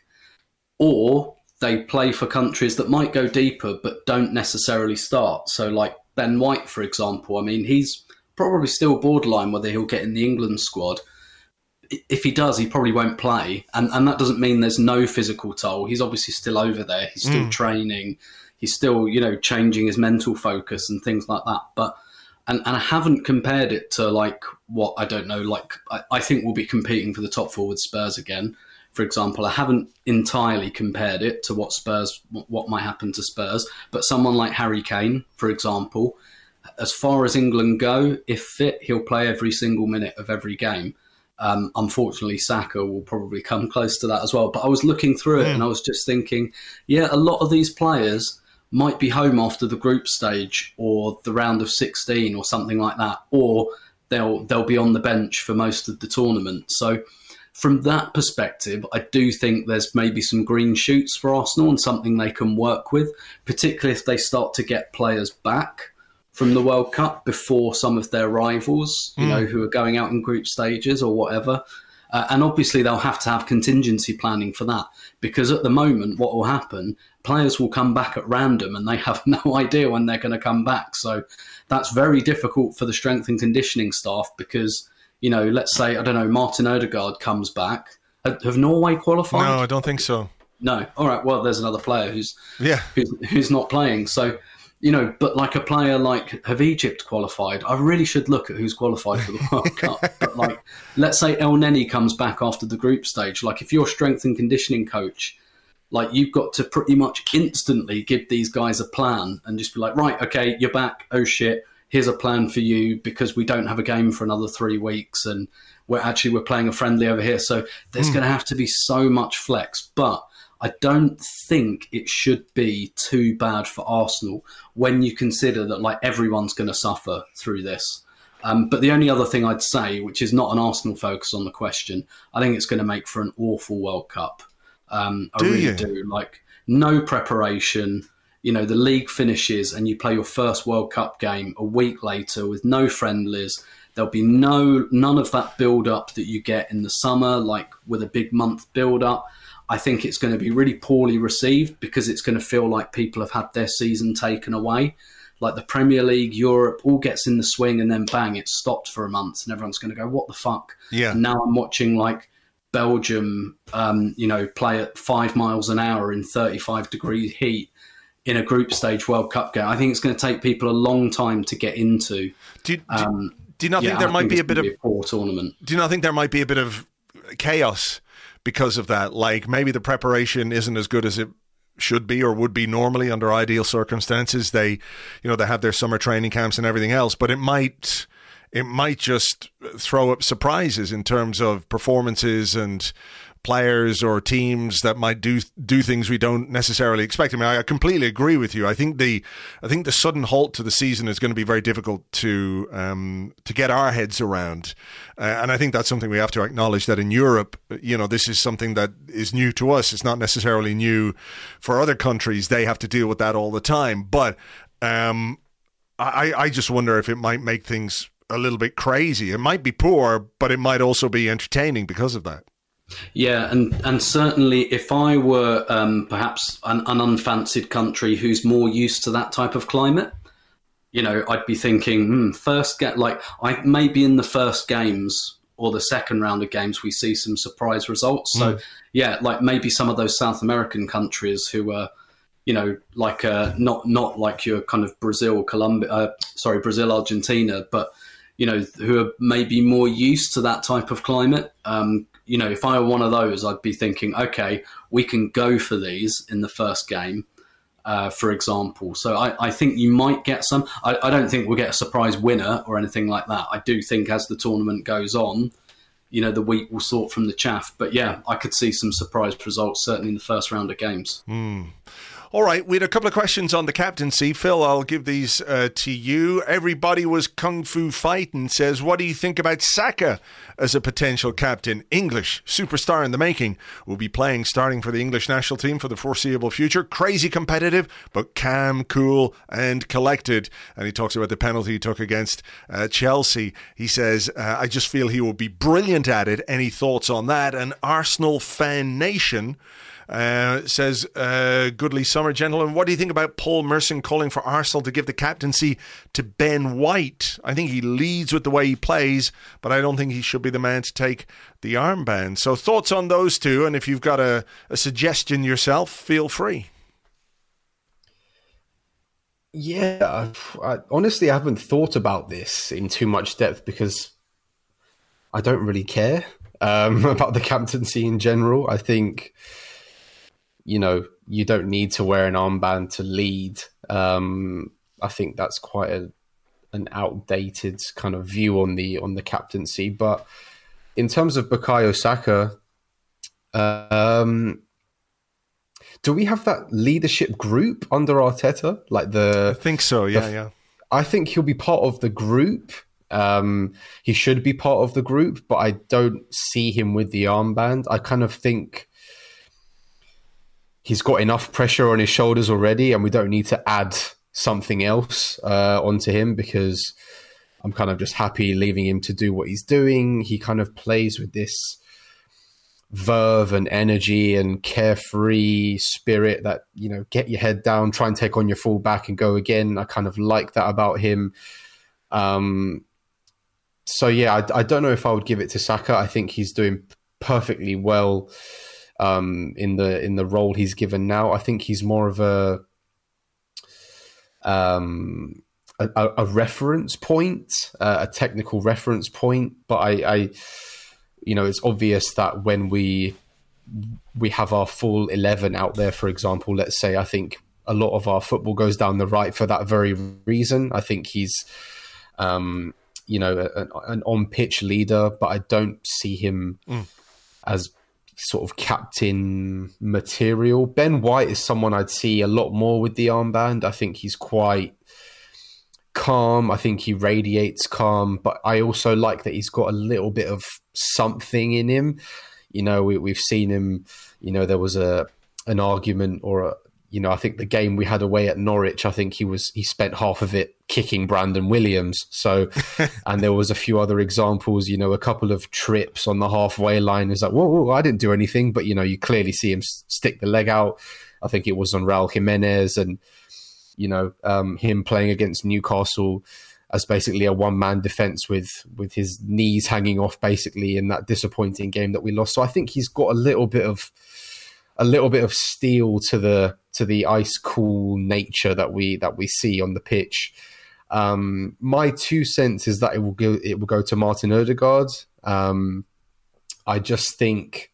or they play for countries that might go deeper but don't necessarily start. So like Ben White, for example, I mean, he's probably still borderline whether he'll get in the England squad. If he does, he probably won't play. And, and that doesn't mean there's no physical toll. He's obviously still over there. He's still mm. training. He's still, you know, changing his mental focus and things like that. But and, and I haven't compared it to like what, I don't know, like I, I think we'll be competing for the top four with Spurs again, for example. I haven't entirely compared it to what Spurs, what might happen to Spurs. But someone like Harry Kane, for example, as far as England go, if fit, he'll play every single minute of every game. Um, unfortunately, Saka will probably come close to that as well. But I was looking through it mm. and I was just thinking, yeah, a lot of these players might be home after the group stage or the round of sixteen or something like that, or they'll they'll be on the bench for most of the tournament. So from that perspective, I do think there's maybe some green shoots for Arsenal and something they can work with, particularly if they start to get players back from the World Cup before some of their rivals, you mm. know, who are going out in group stages or whatever. Uh, and obviously they'll have to have contingency planning for that, because at the moment what will happen, players will come back at random and they have no idea when they're going to come back. So that's very difficult for the strength and conditioning staff because, you know, let's say, I don't know, Martin Odegaard comes back. Have Norway qualified? No, I don't think so. No. All right. Well, there's another player who's yeah who's, who's not playing. So, you know, but like a player like, have Egypt qualified? I really should look at who's qualified for the World Cup. But like, let's say El Neni comes back after the group stage. Like, if you're strength and conditioning coach, like you've got to pretty much instantly give these guys a plan and just be like, right, okay, you're back. Oh shit, here's a plan for you because we don't have a game for another three weeks and we're actually we're playing a friendly over here. So there's mm. going to have to be so much flex, but I don't think it should be too bad for Arsenal when you consider that like everyone's going to suffer through this. Um, but the only other thing I'd say, which is not an Arsenal focus on the question, I think it's going to make for an awful World Cup. Um, I do really you? do. Like, no preparation. You know, the league finishes and you play your first World Cup game a week later with no friendlies. There'll be no none of that build-up that you get in the summer, like with a big month build-up. I think it's going to be really poorly received because it's going to feel like people have had their season taken away. Like the Premier League, Europe, all gets in the swing and then bang, it's stopped for a month and everyone's going to go, what the fuck? Yeah. And now I'm watching like Belgium, um, you know, play at five miles an hour in thirty-five degree heat in a group stage World Cup game. I think it's going to take people a long time to get into. Do, do, um, do you not yeah, think there I might think be it's a bit gonna of be a poor tournament? Do you not think there might be a bit of chaos because of that? Like maybe the preparation isn't as good as it should be or would be normally under ideal circumstances. They, you know, they have their summer training camps and everything else, but it might it might just throw up surprises in terms of performances and players or teams that might do do things we don't necessarily expect. I mean, I completely agree with you. I think the I think the sudden halt to the season is going to be very difficult to um, to get our heads around, uh, and I think that's something we have to acknowledge that in Europe, you know, this is something that is new to us. It's not necessarily new for other countries. They have to deal with that all the time. But um, I, I just wonder if it might make things a little bit crazy. It might be poor, but it might also be entertaining because of that. Yeah, and, and certainly if I were um, perhaps an, an unfancied country who's more used to that type of climate, you know, I'd be thinking, hmm, first get like I maybe in the first games or the second round of games we see some surprise results. So mm. yeah, like maybe some of those South American countries who are, you know, like uh, not not like your kind of Brazil, Colombia, uh, sorry, Brazil, Argentina, but you know, who are maybe more used to that type of climate. Um, You know, if I were one of those, I'd be thinking, okay, we can go for these in the first game, uh, for example. So I, I think you might get some. I, I don't think we'll get a surprise winner or anything like that. I do think as the tournament goes on, you know, the wheat will sort from the chaff. But yeah, I could see some surprise results, certainly in the first round of games. Mm. All right, we had a couple of questions on the captaincy. Phil, I'll give these uh, to you. Everybody was kung fu fighting. Says, what do you think about Saka as a potential captain? English superstar in the making. Will be playing starting for the English national team for the foreseeable future. Crazy competitive, but calm, cool, and collected. And he talks about the penalty he took against uh, Chelsea. He says, uh, I just feel he will be brilliant at it. Any thoughts on that? And Arsenal Fan Nation Uh, says, uh, Goodly Summer, gentlemen, what do you think about Paul Merson calling for Arsenal to give the captaincy to Ben White? I think he leads with the way he plays, but I don't think he should be the man to take the armband. So thoughts on those two, and if you've got a, a suggestion yourself, feel free. Yeah, I, honestly, I haven't thought about this in too much depth because I don't really care um, about the captaincy in general. I think, you know, you don't need to wear an armband to lead. Um, I think that's quite a, an outdated kind of view on the on the captaincy. But in terms of Bukayo Saka, um, do we have that leadership group under Arteta? Like the I think so. Yeah, the, yeah. I think he'll be part of the group. Um, he should be part of the group, but I don't see him with the armband. I kind of think he's got enough pressure on his shoulders already, and we don't need to add something else uh, onto him because I'm kind of just happy leaving him to do what he's doing. He kind of plays with this verve and energy and carefree spirit that, you know, get your head down, try and take on your full back and go again. I kind of like that about him. Um, so, yeah, I, I don't know if I would give it to Saka. I think he's doing perfectly well Um, in the in the role he's given now. I think he's more of a um, a, a reference point, uh, a technical reference point. But I, I, you know, it's obvious that when we we have our full eleven out there, for example, let's say, I think a lot of our football goes down the right for that very reason. I think he's, um, you know, a, an on pitch leader, but I don't see him mm. as sort of captain material. Ben White is someone I'd see a lot more with the armband. I think he's quite calm. I think he radiates calm, but I also like that he's got a little bit of something in him. You know, we, we've seen him, you know, there was a an argument or a, you know, I think the game we had away at Norwich, I think he was he spent half of it kicking Brandon Williams. So, and there was a few other examples, you know, a couple of trips on the halfway line. It's like, whoa, whoa, I didn't do anything. But, you know, you clearly see him stick the leg out. I think it was on Raul Jimenez and, you know, um, him playing against Newcastle as basically a one-man defence with, with his knees hanging off basically in that disappointing game that we lost. So I think he's got a little bit of a little bit of steel to the to the ice cool nature that we that we see on the pitch. Um, my two cents is that it will go it will go to Martin Odegaard. Um, I just think,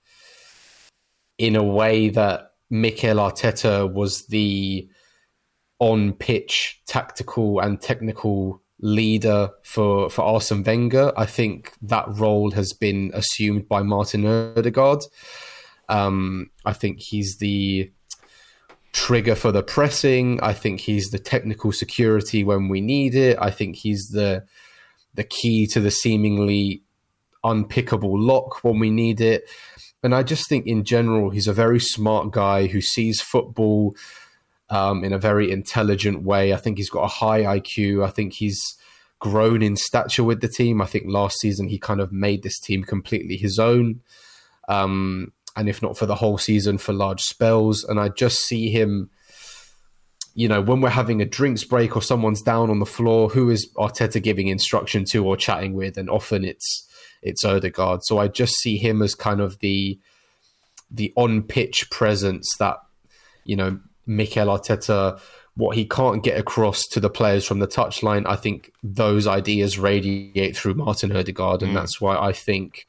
in a way, that Mikel Arteta was the on pitch tactical and technical leader for for Arsene Wenger. I think that role has been assumed by Martin Odegaard. Um, I think he's the trigger for the pressing. I think he's the technical security when we need it. I think he's the the key to the seemingly unpickable lock when we need it. And I just think in general, he's a very smart guy who sees football um, in a very intelligent way. I think he's got a high I Q. I think he's grown in stature with the team. I think last season he kind of made this team completely his own. Um, and if not for the whole season, for large spells. And I just see him, you know, when we're having a drinks break or someone's down on the floor, who is Arteta giving instruction to or chatting with? And often it's it's Odegaard. So I just see him as kind of the the on-pitch presence that, you know, Mikel Arteta, what he can't get across to the players from the touchline, I think those ideas radiate through Martin Odegaard. And mm. that's why I think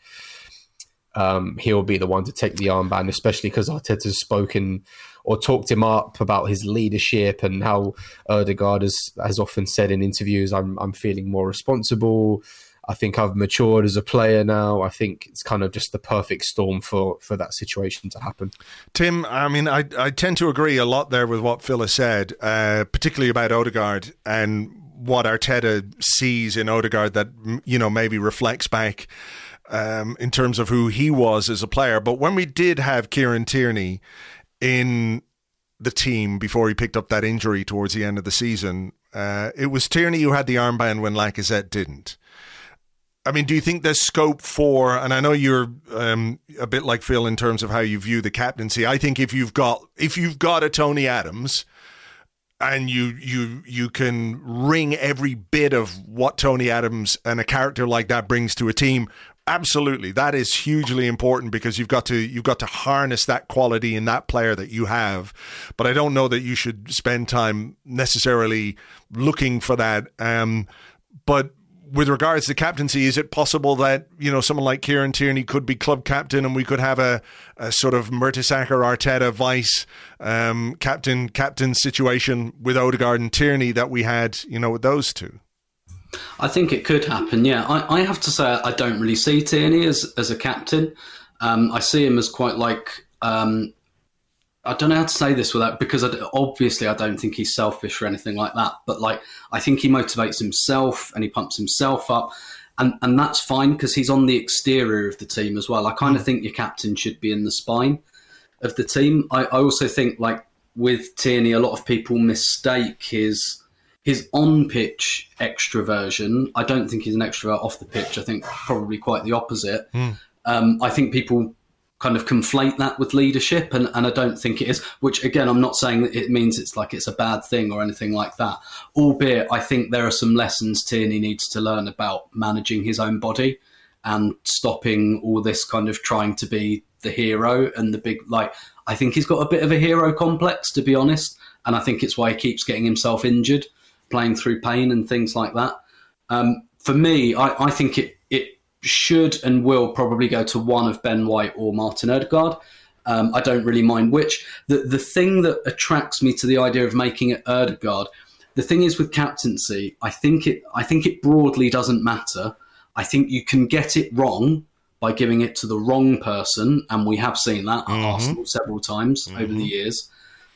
Um, he'll be the one to take the armband, especially because Arteta's spoken or talked him up about his leadership and how Odegaard has, has often said in interviews, I'm, I'm feeling more responsible. I think I've matured as a player now. I think it's kind of just the perfect storm for, for that situation to happen. Tim, I mean, I, I tend to agree a lot there with what Phil has said, uh, particularly about Odegaard and what Arteta sees in Odegaard that, you know, maybe reflects back um, in terms of who he was as a player. But when we did have Kieran Tierney in the team before he picked up that injury towards the end of the season, uh, it was Tierney who had the armband when Lacazette didn't. I mean, do you think there's scope for, and I know you're um, a bit like Phil in terms of how you view the captaincy. I think if you've got if you've got a Tony Adams and you you you can wring every bit of what Tony Adams and a character like that brings to a team, absolutely, that is hugely important because you've got to you've got to harness that quality in that player that you have. But I don't know that you should spend time necessarily looking for that. Um, but with regards to captaincy, is it possible that, you know, someone like Kieran Tierney could be club captain and we could have a, a sort of Mertesacker Arteta vice um, captain captain situation with Odegaard and Tierney that we had, you know, with those two? I think it could happen, yeah. I, I have to say I don't really see Tierney as, as a captain. Um, I see him as quite like... Um, I don't know how to say this without, because I, obviously I don't think he's selfish or anything like that. But like, I think he motivates himself and he pumps himself up, and and that's fine because he's on the exterior of the team as well. I kind of think your captain should be in the spine of the team. I, I also think like with Tierney, a lot of people mistake his his on pitch extroversion. I don't think he's an extrovert off the pitch. I think probably quite the opposite. Mm. Um, I think people kind of conflate that with leadership, and, and I don't think it is, which again, I'm not saying that it means it's like it's a bad thing or anything like that, albeit I think there are some lessons Tierney needs to learn about managing his own body and stopping all this kind of trying to be the hero and the big, like, I think he's got a bit of a hero complex, to be honest, and I think it's why he keeps getting himself injured, playing through pain and things like that. Um, for me, I, I think it, it should and will probably go to one of Ben White or Martin Odegaard. Um, I don't really mind which. The the thing that attracts me to the idea of making it Odegaard, the thing is with captaincy, I think it I think it broadly doesn't matter. I think you can get it wrong by giving it to the wrong person, and we have seen that at mm-hmm. Arsenal several times mm-hmm. over the years.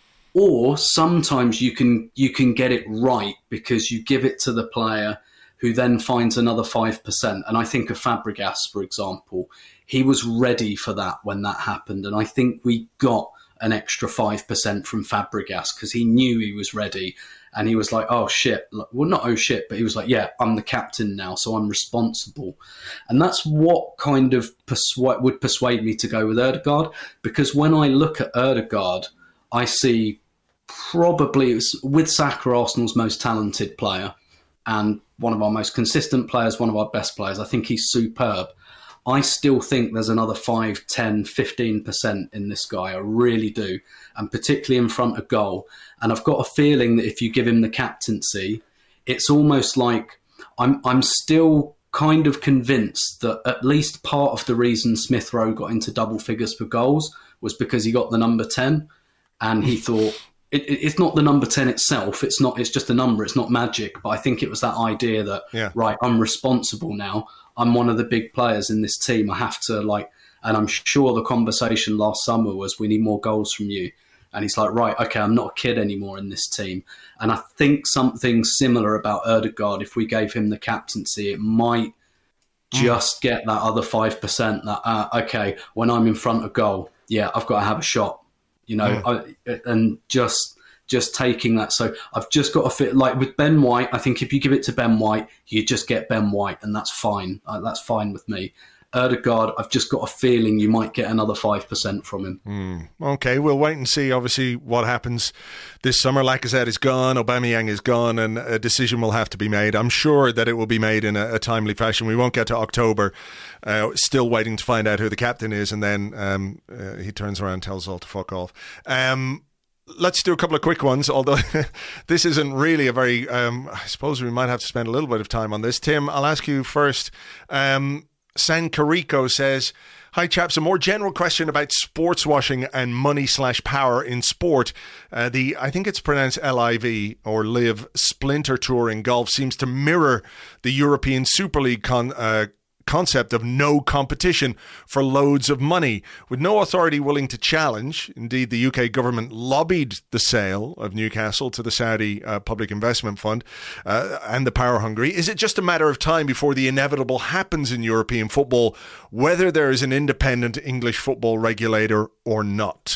Or sometimes you can you can get it right because you give it to the player who then finds another five percent. And I think of Fabregas, for example. He was ready for that when that happened. And I think we got an extra five percent from Fabregas because he knew he was ready. And he was like, oh, shit. Well, not oh, shit, but he was like, yeah, I'm the captain now, so I'm responsible. And that's what kind of persu- would persuade me to go with Odegaard. Because when I look at Odegaard, I see probably, with Saka, Arsenal's most talented player, and one of our most consistent players, one of our best players. I think he's superb. I still think there's another five, ten, fifteen percent in this guy. I really do. And particularly in front of goal. And I've got a feeling that if you give him the captaincy, it's almost like I'm I'm still kind of convinced that at least part of the reason Smith Rowe got into double figures for goals was because he got the number ten. And he thought, It, it's not the number ten itself. It's not. It's just a number. It's not magic. But I think it was that idea that, yeah. right, I'm responsible now. I'm one of the big players in this team. I have to, like, and I'm sure the conversation last summer was, we need more goals from you. And he's like, right, okay, I'm not a kid anymore in this team. And I think something similar about Odegaard, if we gave him the captaincy, it might just mm. get that other five percent that, uh, okay, when I'm in front of goal, yeah, I've got to have a shot. You know, yeah. I, and just just taking that. So I've just got to fit, like with Ben White, I think if you give it to Ben White, you just get Ben White, and that's fine. Uh, that's fine with me. Odegaard, I've just got a feeling you might get another five percent from him. Mm. Okay, we'll wait and see, obviously, what happens this summer. Lacazette is gone, Aubameyang is gone, and a decision will have to be made. I'm sure that it will be made in a, a timely fashion. We won't get to October, uh, still waiting to find out who the captain is, and then um, uh, he turns around and tells us all to fuck off. Um, let's do a couple of quick ones, although this isn't really a very... Um, I suppose we might have to spend a little bit of time on this. Tim, I'll ask you first... Um, San Carico says, Hi, chaps. A more general question about sports washing and money slash power in sport. Uh, the I think it's pronounced L I V or Live Splinter Tour in golf seems to mirror the European Super League con, uh, concept of no competition for loads of money, with no authority willing to challenge. Indeed, the U K government lobbied the sale of Newcastle to the Saudi uh, Public Investment Fund uh, and the power hungry. Is it just a matter of time before the inevitable happens in European football, whether there is an independent English football regulator or not?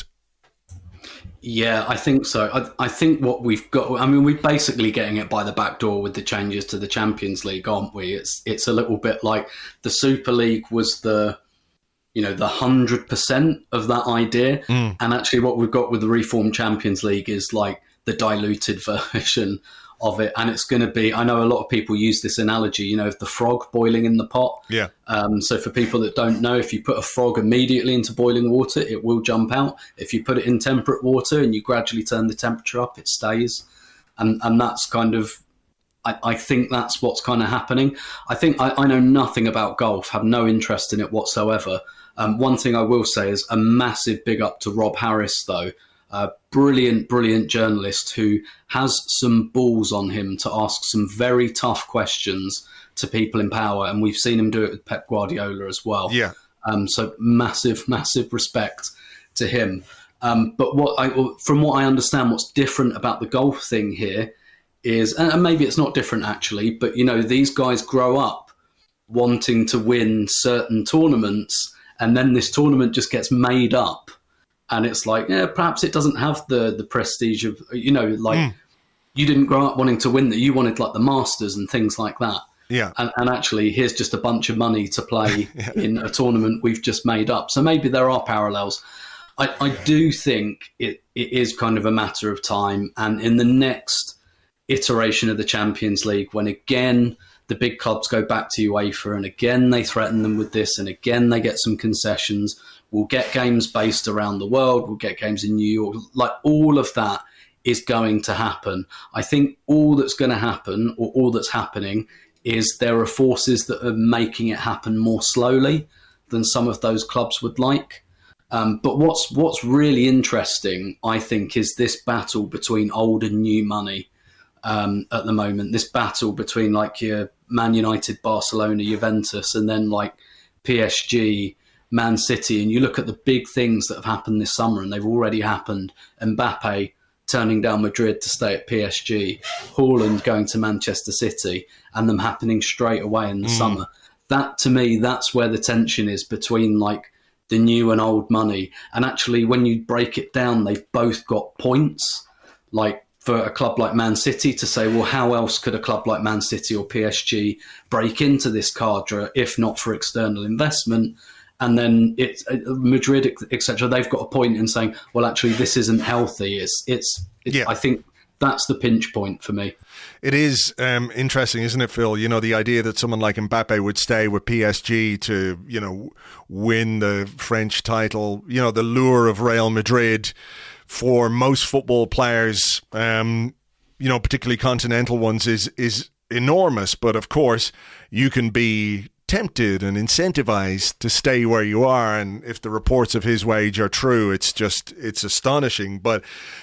Yeah, I think so. I, I think what we've got, I mean, we're basically getting it by the back door with the changes to the Champions League, aren't we? It's it's a little bit like the Super League was the, you know, the hundred percent of that idea. Mm. And actually what we've got with the reformed Champions League is like the diluted version of it. And it's going to be, I know a lot of people use this analogy, you know, of the frog boiling in the pot. Yeah. Um, so for people that don't know, if you put a frog immediately into boiling water, it will jump out. If you put it in temperate water and you gradually turn the temperature up, it stays. And and that's kind of, I, I think that's what's kind of happening. I think I, I know nothing about golf, have no interest in it whatsoever. Um, one thing I will say is a massive big up to Rob Harris, though. A brilliant, brilliant journalist who has some balls on him to ask some very tough questions to people in power. And we've seen him do it with Pep Guardiola as well. Yeah. Um, so massive, massive respect to him. Um, but what I, from what I understand, what's different about the golf thing here is, and maybe it's not different actually, but, you know, these guys grow up wanting to win certain tournaments, and then this tournament just gets made up. And it's like, yeah, perhaps it doesn't have the the prestige of, you know, like mm. you didn't grow up wanting to win that. You wanted like the Masters and things like that. Yeah. And, and actually, here's just a bunch of money to play yeah. in a tournament we've just made up. So maybe there are parallels. I, I do think it, it is kind of a matter of time. And in the next iteration of the Champions League, when again the big clubs go back to UEFA and again they threaten them with this and again they get some concessions, we'll get games based around the world, we'll get games in New York, like all of that is going to happen. I think all that's going to happen, or all that's happening, is there are forces that are making it happen more slowly than some of those clubs would like. Um, but what's what's really interesting, I think, is this battle between old and new money um, at the moment. This battle between like your Man United, Barcelona, Juventus, and then like P S G, Man City. And you look at the big things that have happened this summer, and they've already happened. Mbappe turning down Madrid to stay at P S G, Haaland going to Manchester City, and them happening straight away in the mm. summer. That, to me, that's where the tension is between like the new and old money. And actually, when you break it down, they've both got points. Like for a club like Man City to say, well, how else could a club like Man City or P S G break into this cadre if not for external investment? And then it's uh, Madrid, et cetera. They've got a point in saying, well, actually, this isn't healthy. It's, it's, it's yeah. I think that's the pinch point for me. It is um, interesting, isn't it, Phil? You know, the idea that someone like Mbappe would stay with P S G to, you know, win the French title, you know, the lure of Real Madrid for most football players, um, you know, particularly continental ones, is is enormous. But of course, you can be tempted and incentivized to stay where you are, and if the reports of his wage are true, it's just it's astonishing. But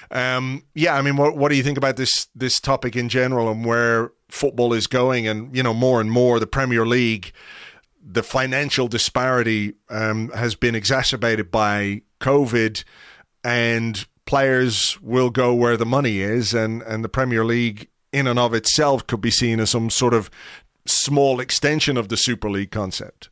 um yeah, I mean, what what do you think about this this topic in general and where football is going? And you know, more and more the Premier League, the financial disparity um has been exacerbated by COVID, and players will go where the money is, and and the Premier League in and of itself could be seen as some sort of small extension of the Super League concept.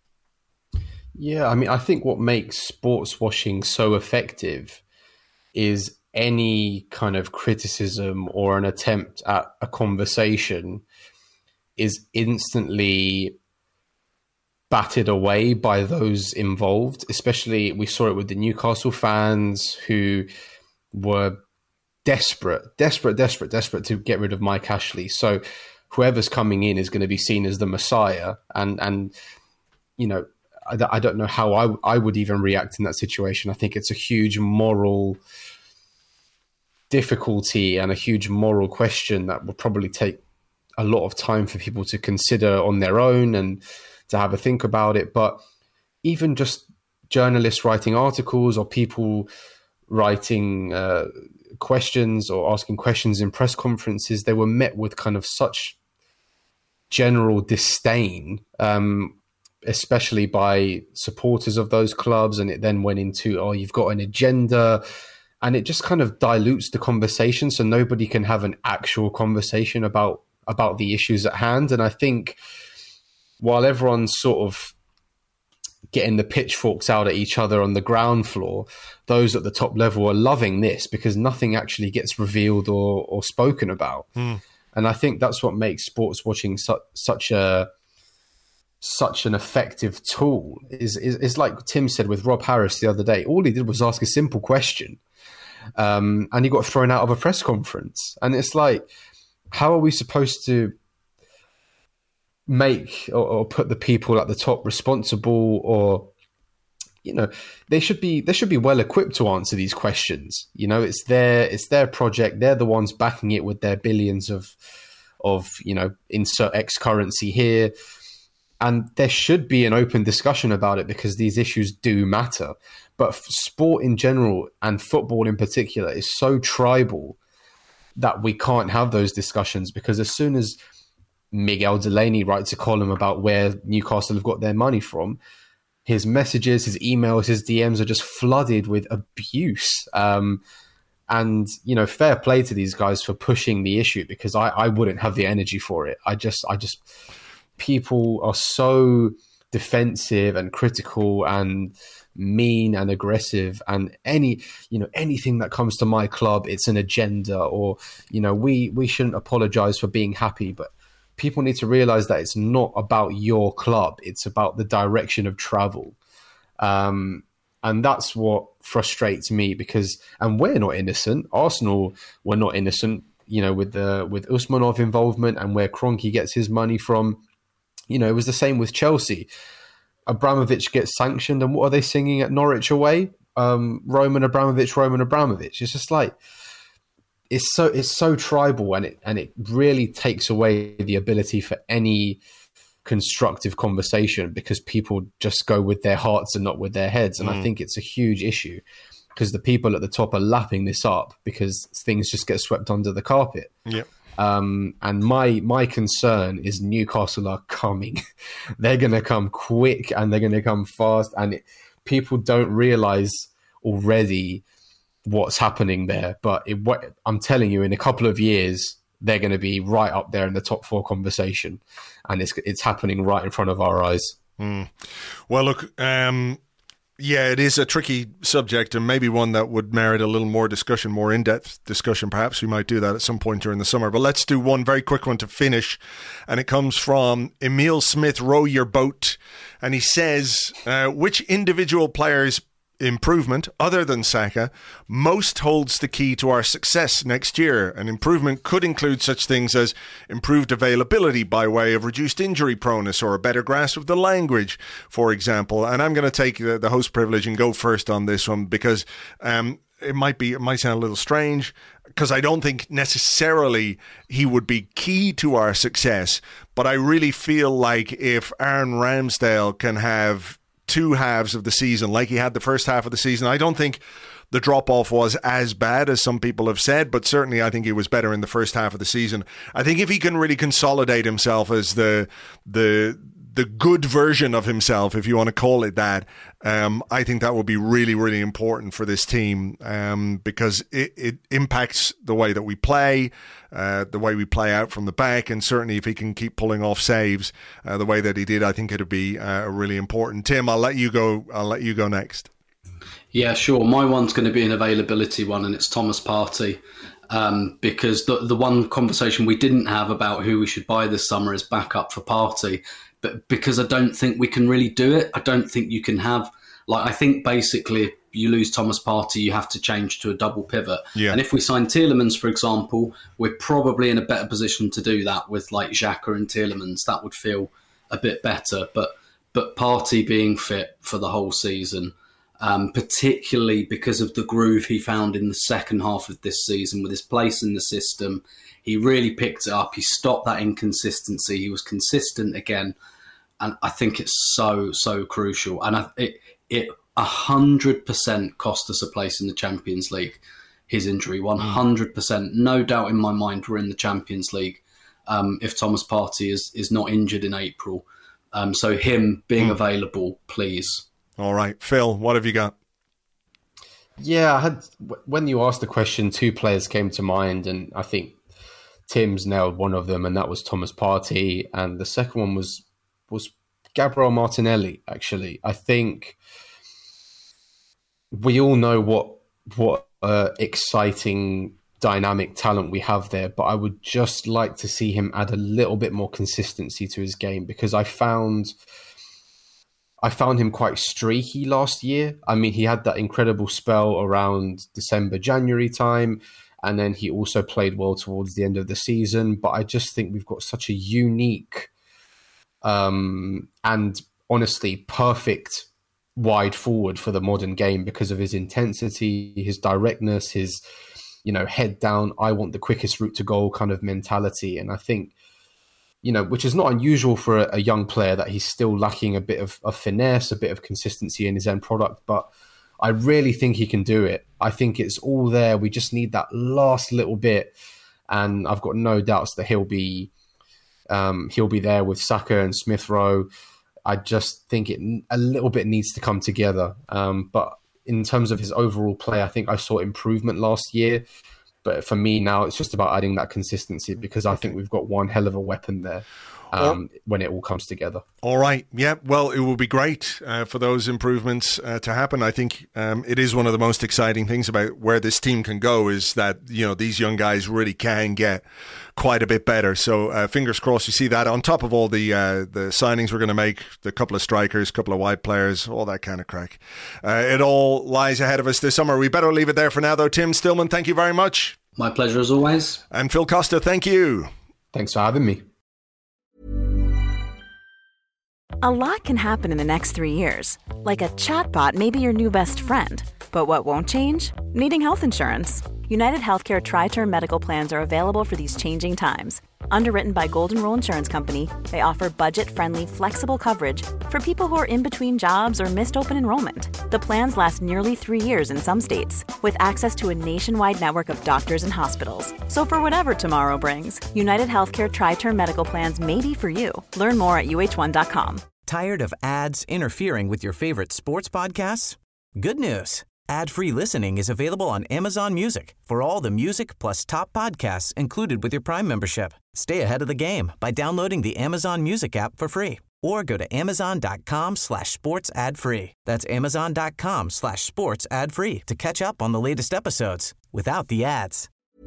Yeah, I mean, I think what makes sports washing so effective is any kind of criticism or an attempt at a conversation is instantly batted away by those involved. Especially, we saw it with the Newcastle fans who were desperate, desperate, desperate, desperate to get rid of Mike Ashley. So whoever's coming in is going to be seen as the Messiah. And, and you know, I, I don't know how I, I would even react in that situation. I think it's a huge moral difficulty and a huge moral question that will probably take a lot of time for people to consider on their own and to have a think about it. But even just journalists writing articles or people writing uh, questions or asking questions in press conferences, they were met with kind of such general disdain, um, especially by supporters of those clubs. And it then went into, oh, you've got an agenda. And it just kind of dilutes the conversation, so nobody can have an actual conversation about about the issues at hand. And I think while everyone's sort of getting the pitchforks out at each other on the ground floor, those at the top level are loving this because nothing actually gets revealed or, or spoken about. Mm. And I think that's what makes sports watching su- such a such an effective tool. Is, is is like Tim said with Rob Harris the other day. All he did was ask a simple question, um, and he got thrown out of a press conference. And it's like, how are we supposed to make or, or put the people at the top responsible? Or, you know, they should be they should be well equipped to answer these questions. You know, it's their it's their project. They're the ones backing it with their billions of of you know, insert X currency here. And there should be an open discussion about it because these issues do matter. But sport in general and football in particular is so tribal that we can't have those discussions, because as soon as Miguel Delaney writes a column about where Newcastle have got their money from, his messages, his emails, his D Ms are just flooded with abuse. Um, and, you know, fair play to these guys for pushing the issue, because I, I wouldn't have the energy for it. I just, I just... People are so defensive and critical and mean and aggressive, and any, you know, anything that comes to my club, it's an agenda, or, you know, we, we shouldn't apologize for being happy. But people need to realize that it's not about your club. It's about the direction of travel. Um, and that's what frustrates me, because, and we're not innocent. Arsenal were not innocent, you know, with the, with Usmanov involvement and where Kroenke gets his money from. You know, it was the same with Chelsea. Abramovich gets sanctioned, and what are they singing at Norwich away? Um, Roman Abramovich, Roman Abramovich. It's just like, it's so it's so tribal, and it and it really takes away the ability for any constructive conversation, because people just go with their hearts and not with their heads. And mm. I think it's a huge issue, because the people at the top are lapping this up because things just get swept under the carpet. Yep. Um, and my my concern is Newcastle are coming. They're going to come quick, and they're going to come fast. And it, people don't realise already what's happening there. But it, what, I'm telling you, in a couple of years, they're going to be right up there in the top four conversation. And it's it's happening right in front of our eyes. Mm. Well, look... Um... Yeah, it is a tricky subject, and maybe one that would merit a little more discussion, more in-depth discussion. Perhaps we might do that at some point during the summer. But let's do one very quick one to finish. And it comes from Emil Smith, Row Your Boat. And he says, uh, which individual players' improvement, other than Saka, most holds the key to our success next year? An improvement could include such things as improved availability by way of reduced injury proneness or a better grasp of the language, for example. And I'm going to take the, the host privilege and go first on this one, because um, it might be, it might sound a little strange, because I don't think necessarily he would be key to our success. But I really feel like if Aaron Ramsdale can have two halves of the season like he had the first half of the season, I don't think the drop-off was as bad as some people have said, but certainly I think he was better in the first half of the season. I think if he can really consolidate himself as the the the good version of himself, if you want to call it that, um, I think that would be really, really important for this team, um, because it, it impacts the way that we play, uh, the way we play out from the back, and certainly if he can keep pulling off saves uh, the way that he did, I think it would be uh, really important. Tim, I'll let you go. I'll let you go next. Yeah, sure. My one's going to be an availability one, and it's Thomas Partey. Um, because the the one conversation we didn't have about who we should buy this summer is backup for Partey. But because I don't think we can really do it, I don't think you can have, like, I think basically if you lose Thomas Partey, you have to change to a double pivot. Yeah. And if we sign Tielemans, for example, we're probably in a better position to do that with like Xhaka and Tielemans. That would feel a bit better. But but Partey being fit for the whole season, um, particularly because of the groove he found in the second half of this season with his place in the system, he really picked it up. He stopped that inconsistency. He was consistent again. And I think it's so, so crucial. And I, it it one hundred percent cost us a place in the Champions League. His injury, one hundred percent. No doubt in my mind we're in the Champions League um, if Thomas Partey is, is not injured in April. Um, so him being mm. available, please. All right. Phil, what have you got? Yeah, I had when you asked the question, two players came to mind, and I think Tim's nailed one of them, and that was Thomas Partey. And the second one was was Gabriel Martinelli, actually. I think we all know what what uh, exciting, dynamic talent we have there, but I would just like to see him add a little bit more consistency to his game, because I found I found him quite streaky last year. I mean, he had that incredible spell around December, January time, and then he also played well towards the end of the season. But I just think we've got such a unique um, and honestly perfect wide forward for the modern game because of his intensity, his directness, his, you know, head down, I want the quickest route to goal kind of mentality. And I think, you know, which is not unusual for a, a young player, that he's still lacking a bit of, of finesse, a bit of consistency in his end product. But I really think he can do it. I think it's all there. We just need that last little bit. And I've got no doubts that he'll be um, he'll be there with Saka and Smith Rowe. I just think it a little bit needs to come together. Um, but in terms of his overall play, I think I saw improvement last year. But for me now, it's just about adding that consistency, because I think we've got one hell of a weapon there um, or, when it all comes together. All right. Yeah, well, it will be great uh, for those improvements uh, to happen. I think um, it is one of the most exciting things about where this team can go is that, you know, these young guys really can get quite a bit better. So uh, fingers crossed you see that on top of all the uh, the signings we're going to make, the couple of strikers, couple of wide players, all that kind of crack. Uh, it all lies ahead of us this summer. We better leave it there for now, though. Tim Stillman, thank you very much. My pleasure as always. And Phil Costa, thank you. Thanks for having me. A lot can happen in the next three years. Like a chatbot may be your new best friend. But what won't change? Needing health insurance. United Healthcare Tri-Term Medical Plans are available for these changing times. Underwritten by Golden Rule Insurance Company, they offer budget-friendly, flexible coverage for people who are in between jobs or missed open enrollment. The plans last nearly three years in some states, with access to a nationwide network of doctors and hospitals. So for whatever tomorrow brings, United Healthcare Tri-Term Medical Plans may be for you. Learn more at U H one dot com. Tired of ads interfering with your favorite sports podcasts? Good news. Ad-free listening is available on Amazon Music for all the music plus top podcasts included with your Prime membership. Stay ahead of the game by downloading the Amazon Music app for free or go to amazon.com slash sports ad free. That's amazon.com slash sports ad free to catch up on the latest episodes without the ads.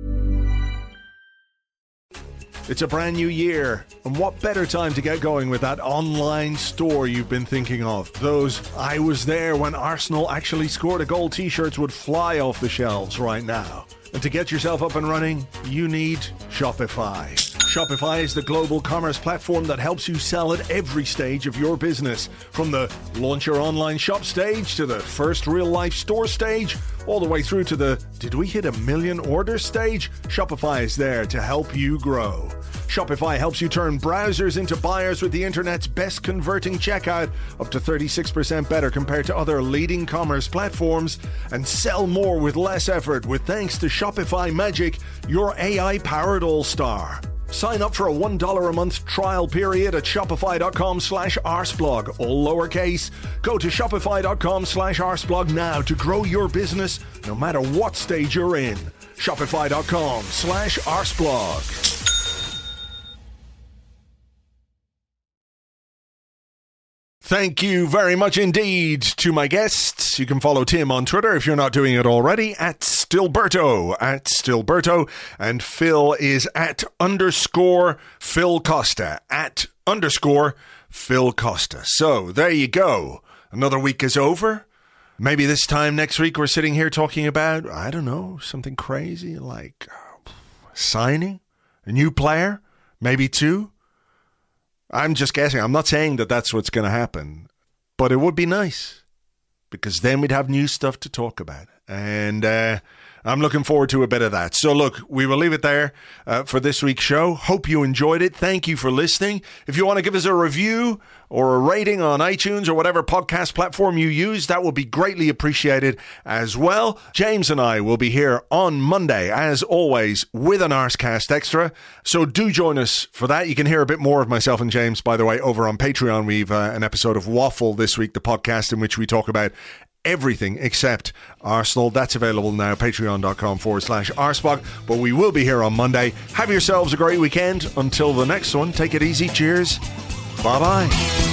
It's a brand new year, and what better time to get going with that online store you've been thinking of? Those I was there when Arsenal actually scored a goal t-shirts would fly off the shelves right now. And to get yourself up and running, you need Shopify. Shopify is the global commerce platform that helps you sell at every stage of your business. From the launch your online shop stage to the first real life store stage, all the way through to the did we hit a million orders stage? Shopify is there to help you grow. Shopify helps you turn browsers into buyers with the internet's best converting checkout, up to thirty-six percent better compared to other leading commerce platforms, and sell more with less effort with thanks to Shopify Magic, your A I-powered all-star. Sign up for a one dollar a month trial period at shopify.com slash arseblog, all lowercase. Go to shopify.com slash arseblog now to grow your business no matter what stage you're in. Shopify.com slash arseblog. Thank you very much indeed to my guests. You can follow Tim on Twitter if you're not doing it already, at Stilberto, at Stilberto, and Phil is at underscore Phil Costa, at underscore Phil Costa. So there you go. Another week is over. Maybe this time next week we're sitting here talking about, I don't know, something crazy like uh, signing a new player, maybe two. I'm just guessing. I'm not saying that that's what's going to happen, but it would be nice because then we'd have new stuff to talk about. And uh, I'm looking forward to a bit of that. So look, we will leave it there uh, for this week's show. Hope you enjoyed it. Thank you for listening. If you want to give us a review or a rating on iTunes or whatever podcast platform you use, that will be greatly appreciated as well. James and I will be here on Monday, as always, with an Arsecast Extra. So do join us for that. You can hear a bit more of myself and James, by the way, over on Patreon. We've uh, an episode of Waffle this week, the podcast in which we talk about everything except Arsenal. That's available now, patreon.com forward slash Arsblog. But we will be here on Monday. Have yourselves a great weekend. Until the next one, take it easy. Cheers. Bye-bye.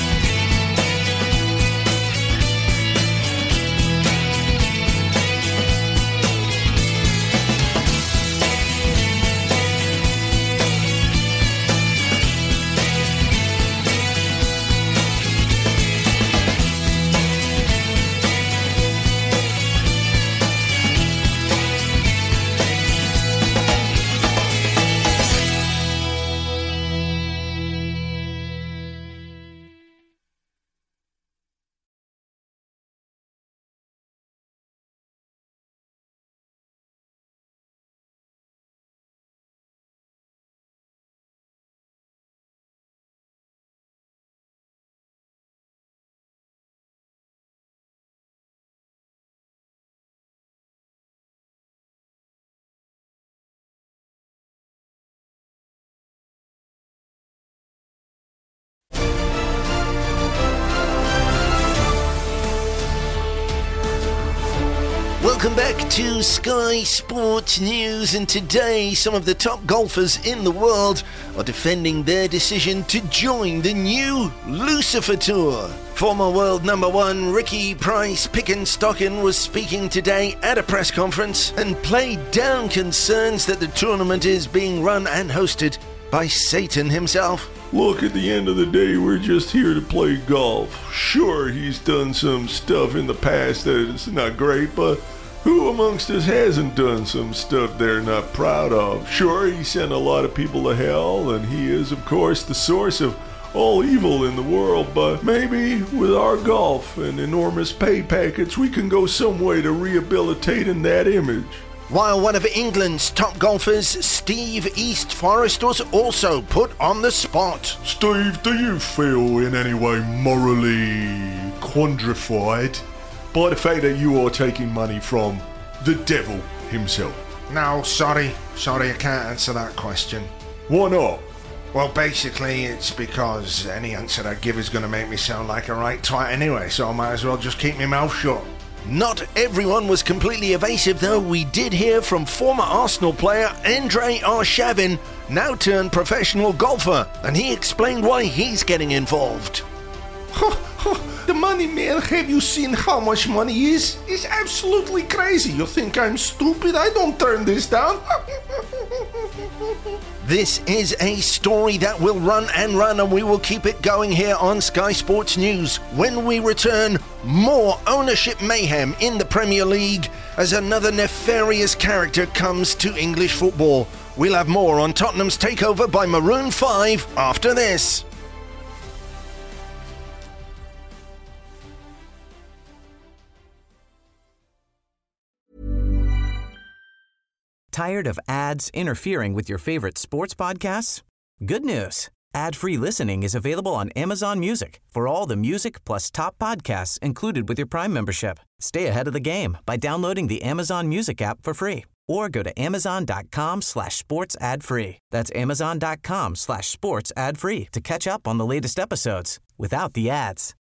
Welcome back to Sky Sports News, and today some of the top golfers in the world are defending their decision to join the new Lucifer Tour. Former world number one Ricky Price Pickenstocken was speaking today at a press conference and played down concerns that the tournament is being run and hosted by Satan himself. Look, at the end of the day, we're just here to play golf. Sure, he's done some stuff in the past that is not great, but who amongst us hasn't done some stuff they're not proud of? Sure, he sent a lot of people to hell, and he is, of course, the source of all evil in the world, but maybe with our golf and enormous pay packets, we can go some way to rehabilitating that image. While one of England's top golfers, Steve East Forrest, was also put on the spot. Steve, do you feel in any way morally quandrified by the fact that you are taking money from the devil himself? No, sorry. Sorry, I can't answer that question. Why not? Well, basically, it's because any answer I give is going to make me sound like a right twat anyway, so I might as well just keep my mouth shut. Not everyone was completely evasive, though. We did hear from former Arsenal player Andrei Arshavin, now turned professional golfer, and he explained why he's getting involved. The money, man, have you seen how much money is? It's absolutely crazy. You think I'm stupid? I don't turn this down. This is a story that will run and run, and we will keep it going here on Sky Sports News. When we return, more ownership mayhem in the Premier League as another nefarious character comes to English football. We'll have more on Tottenham's takeover by Maroon five after this. Tired of ads interfering with your favorite sports podcasts? Good news. Ad-free listening is available on Amazon Music for all the music plus top podcasts included with your Prime membership. Stay ahead of the game by downloading the Amazon Music app for free or go to amazon.com slash sports ad free. That's amazon.com slash sports ad free to catch up on the latest episodes without the ads.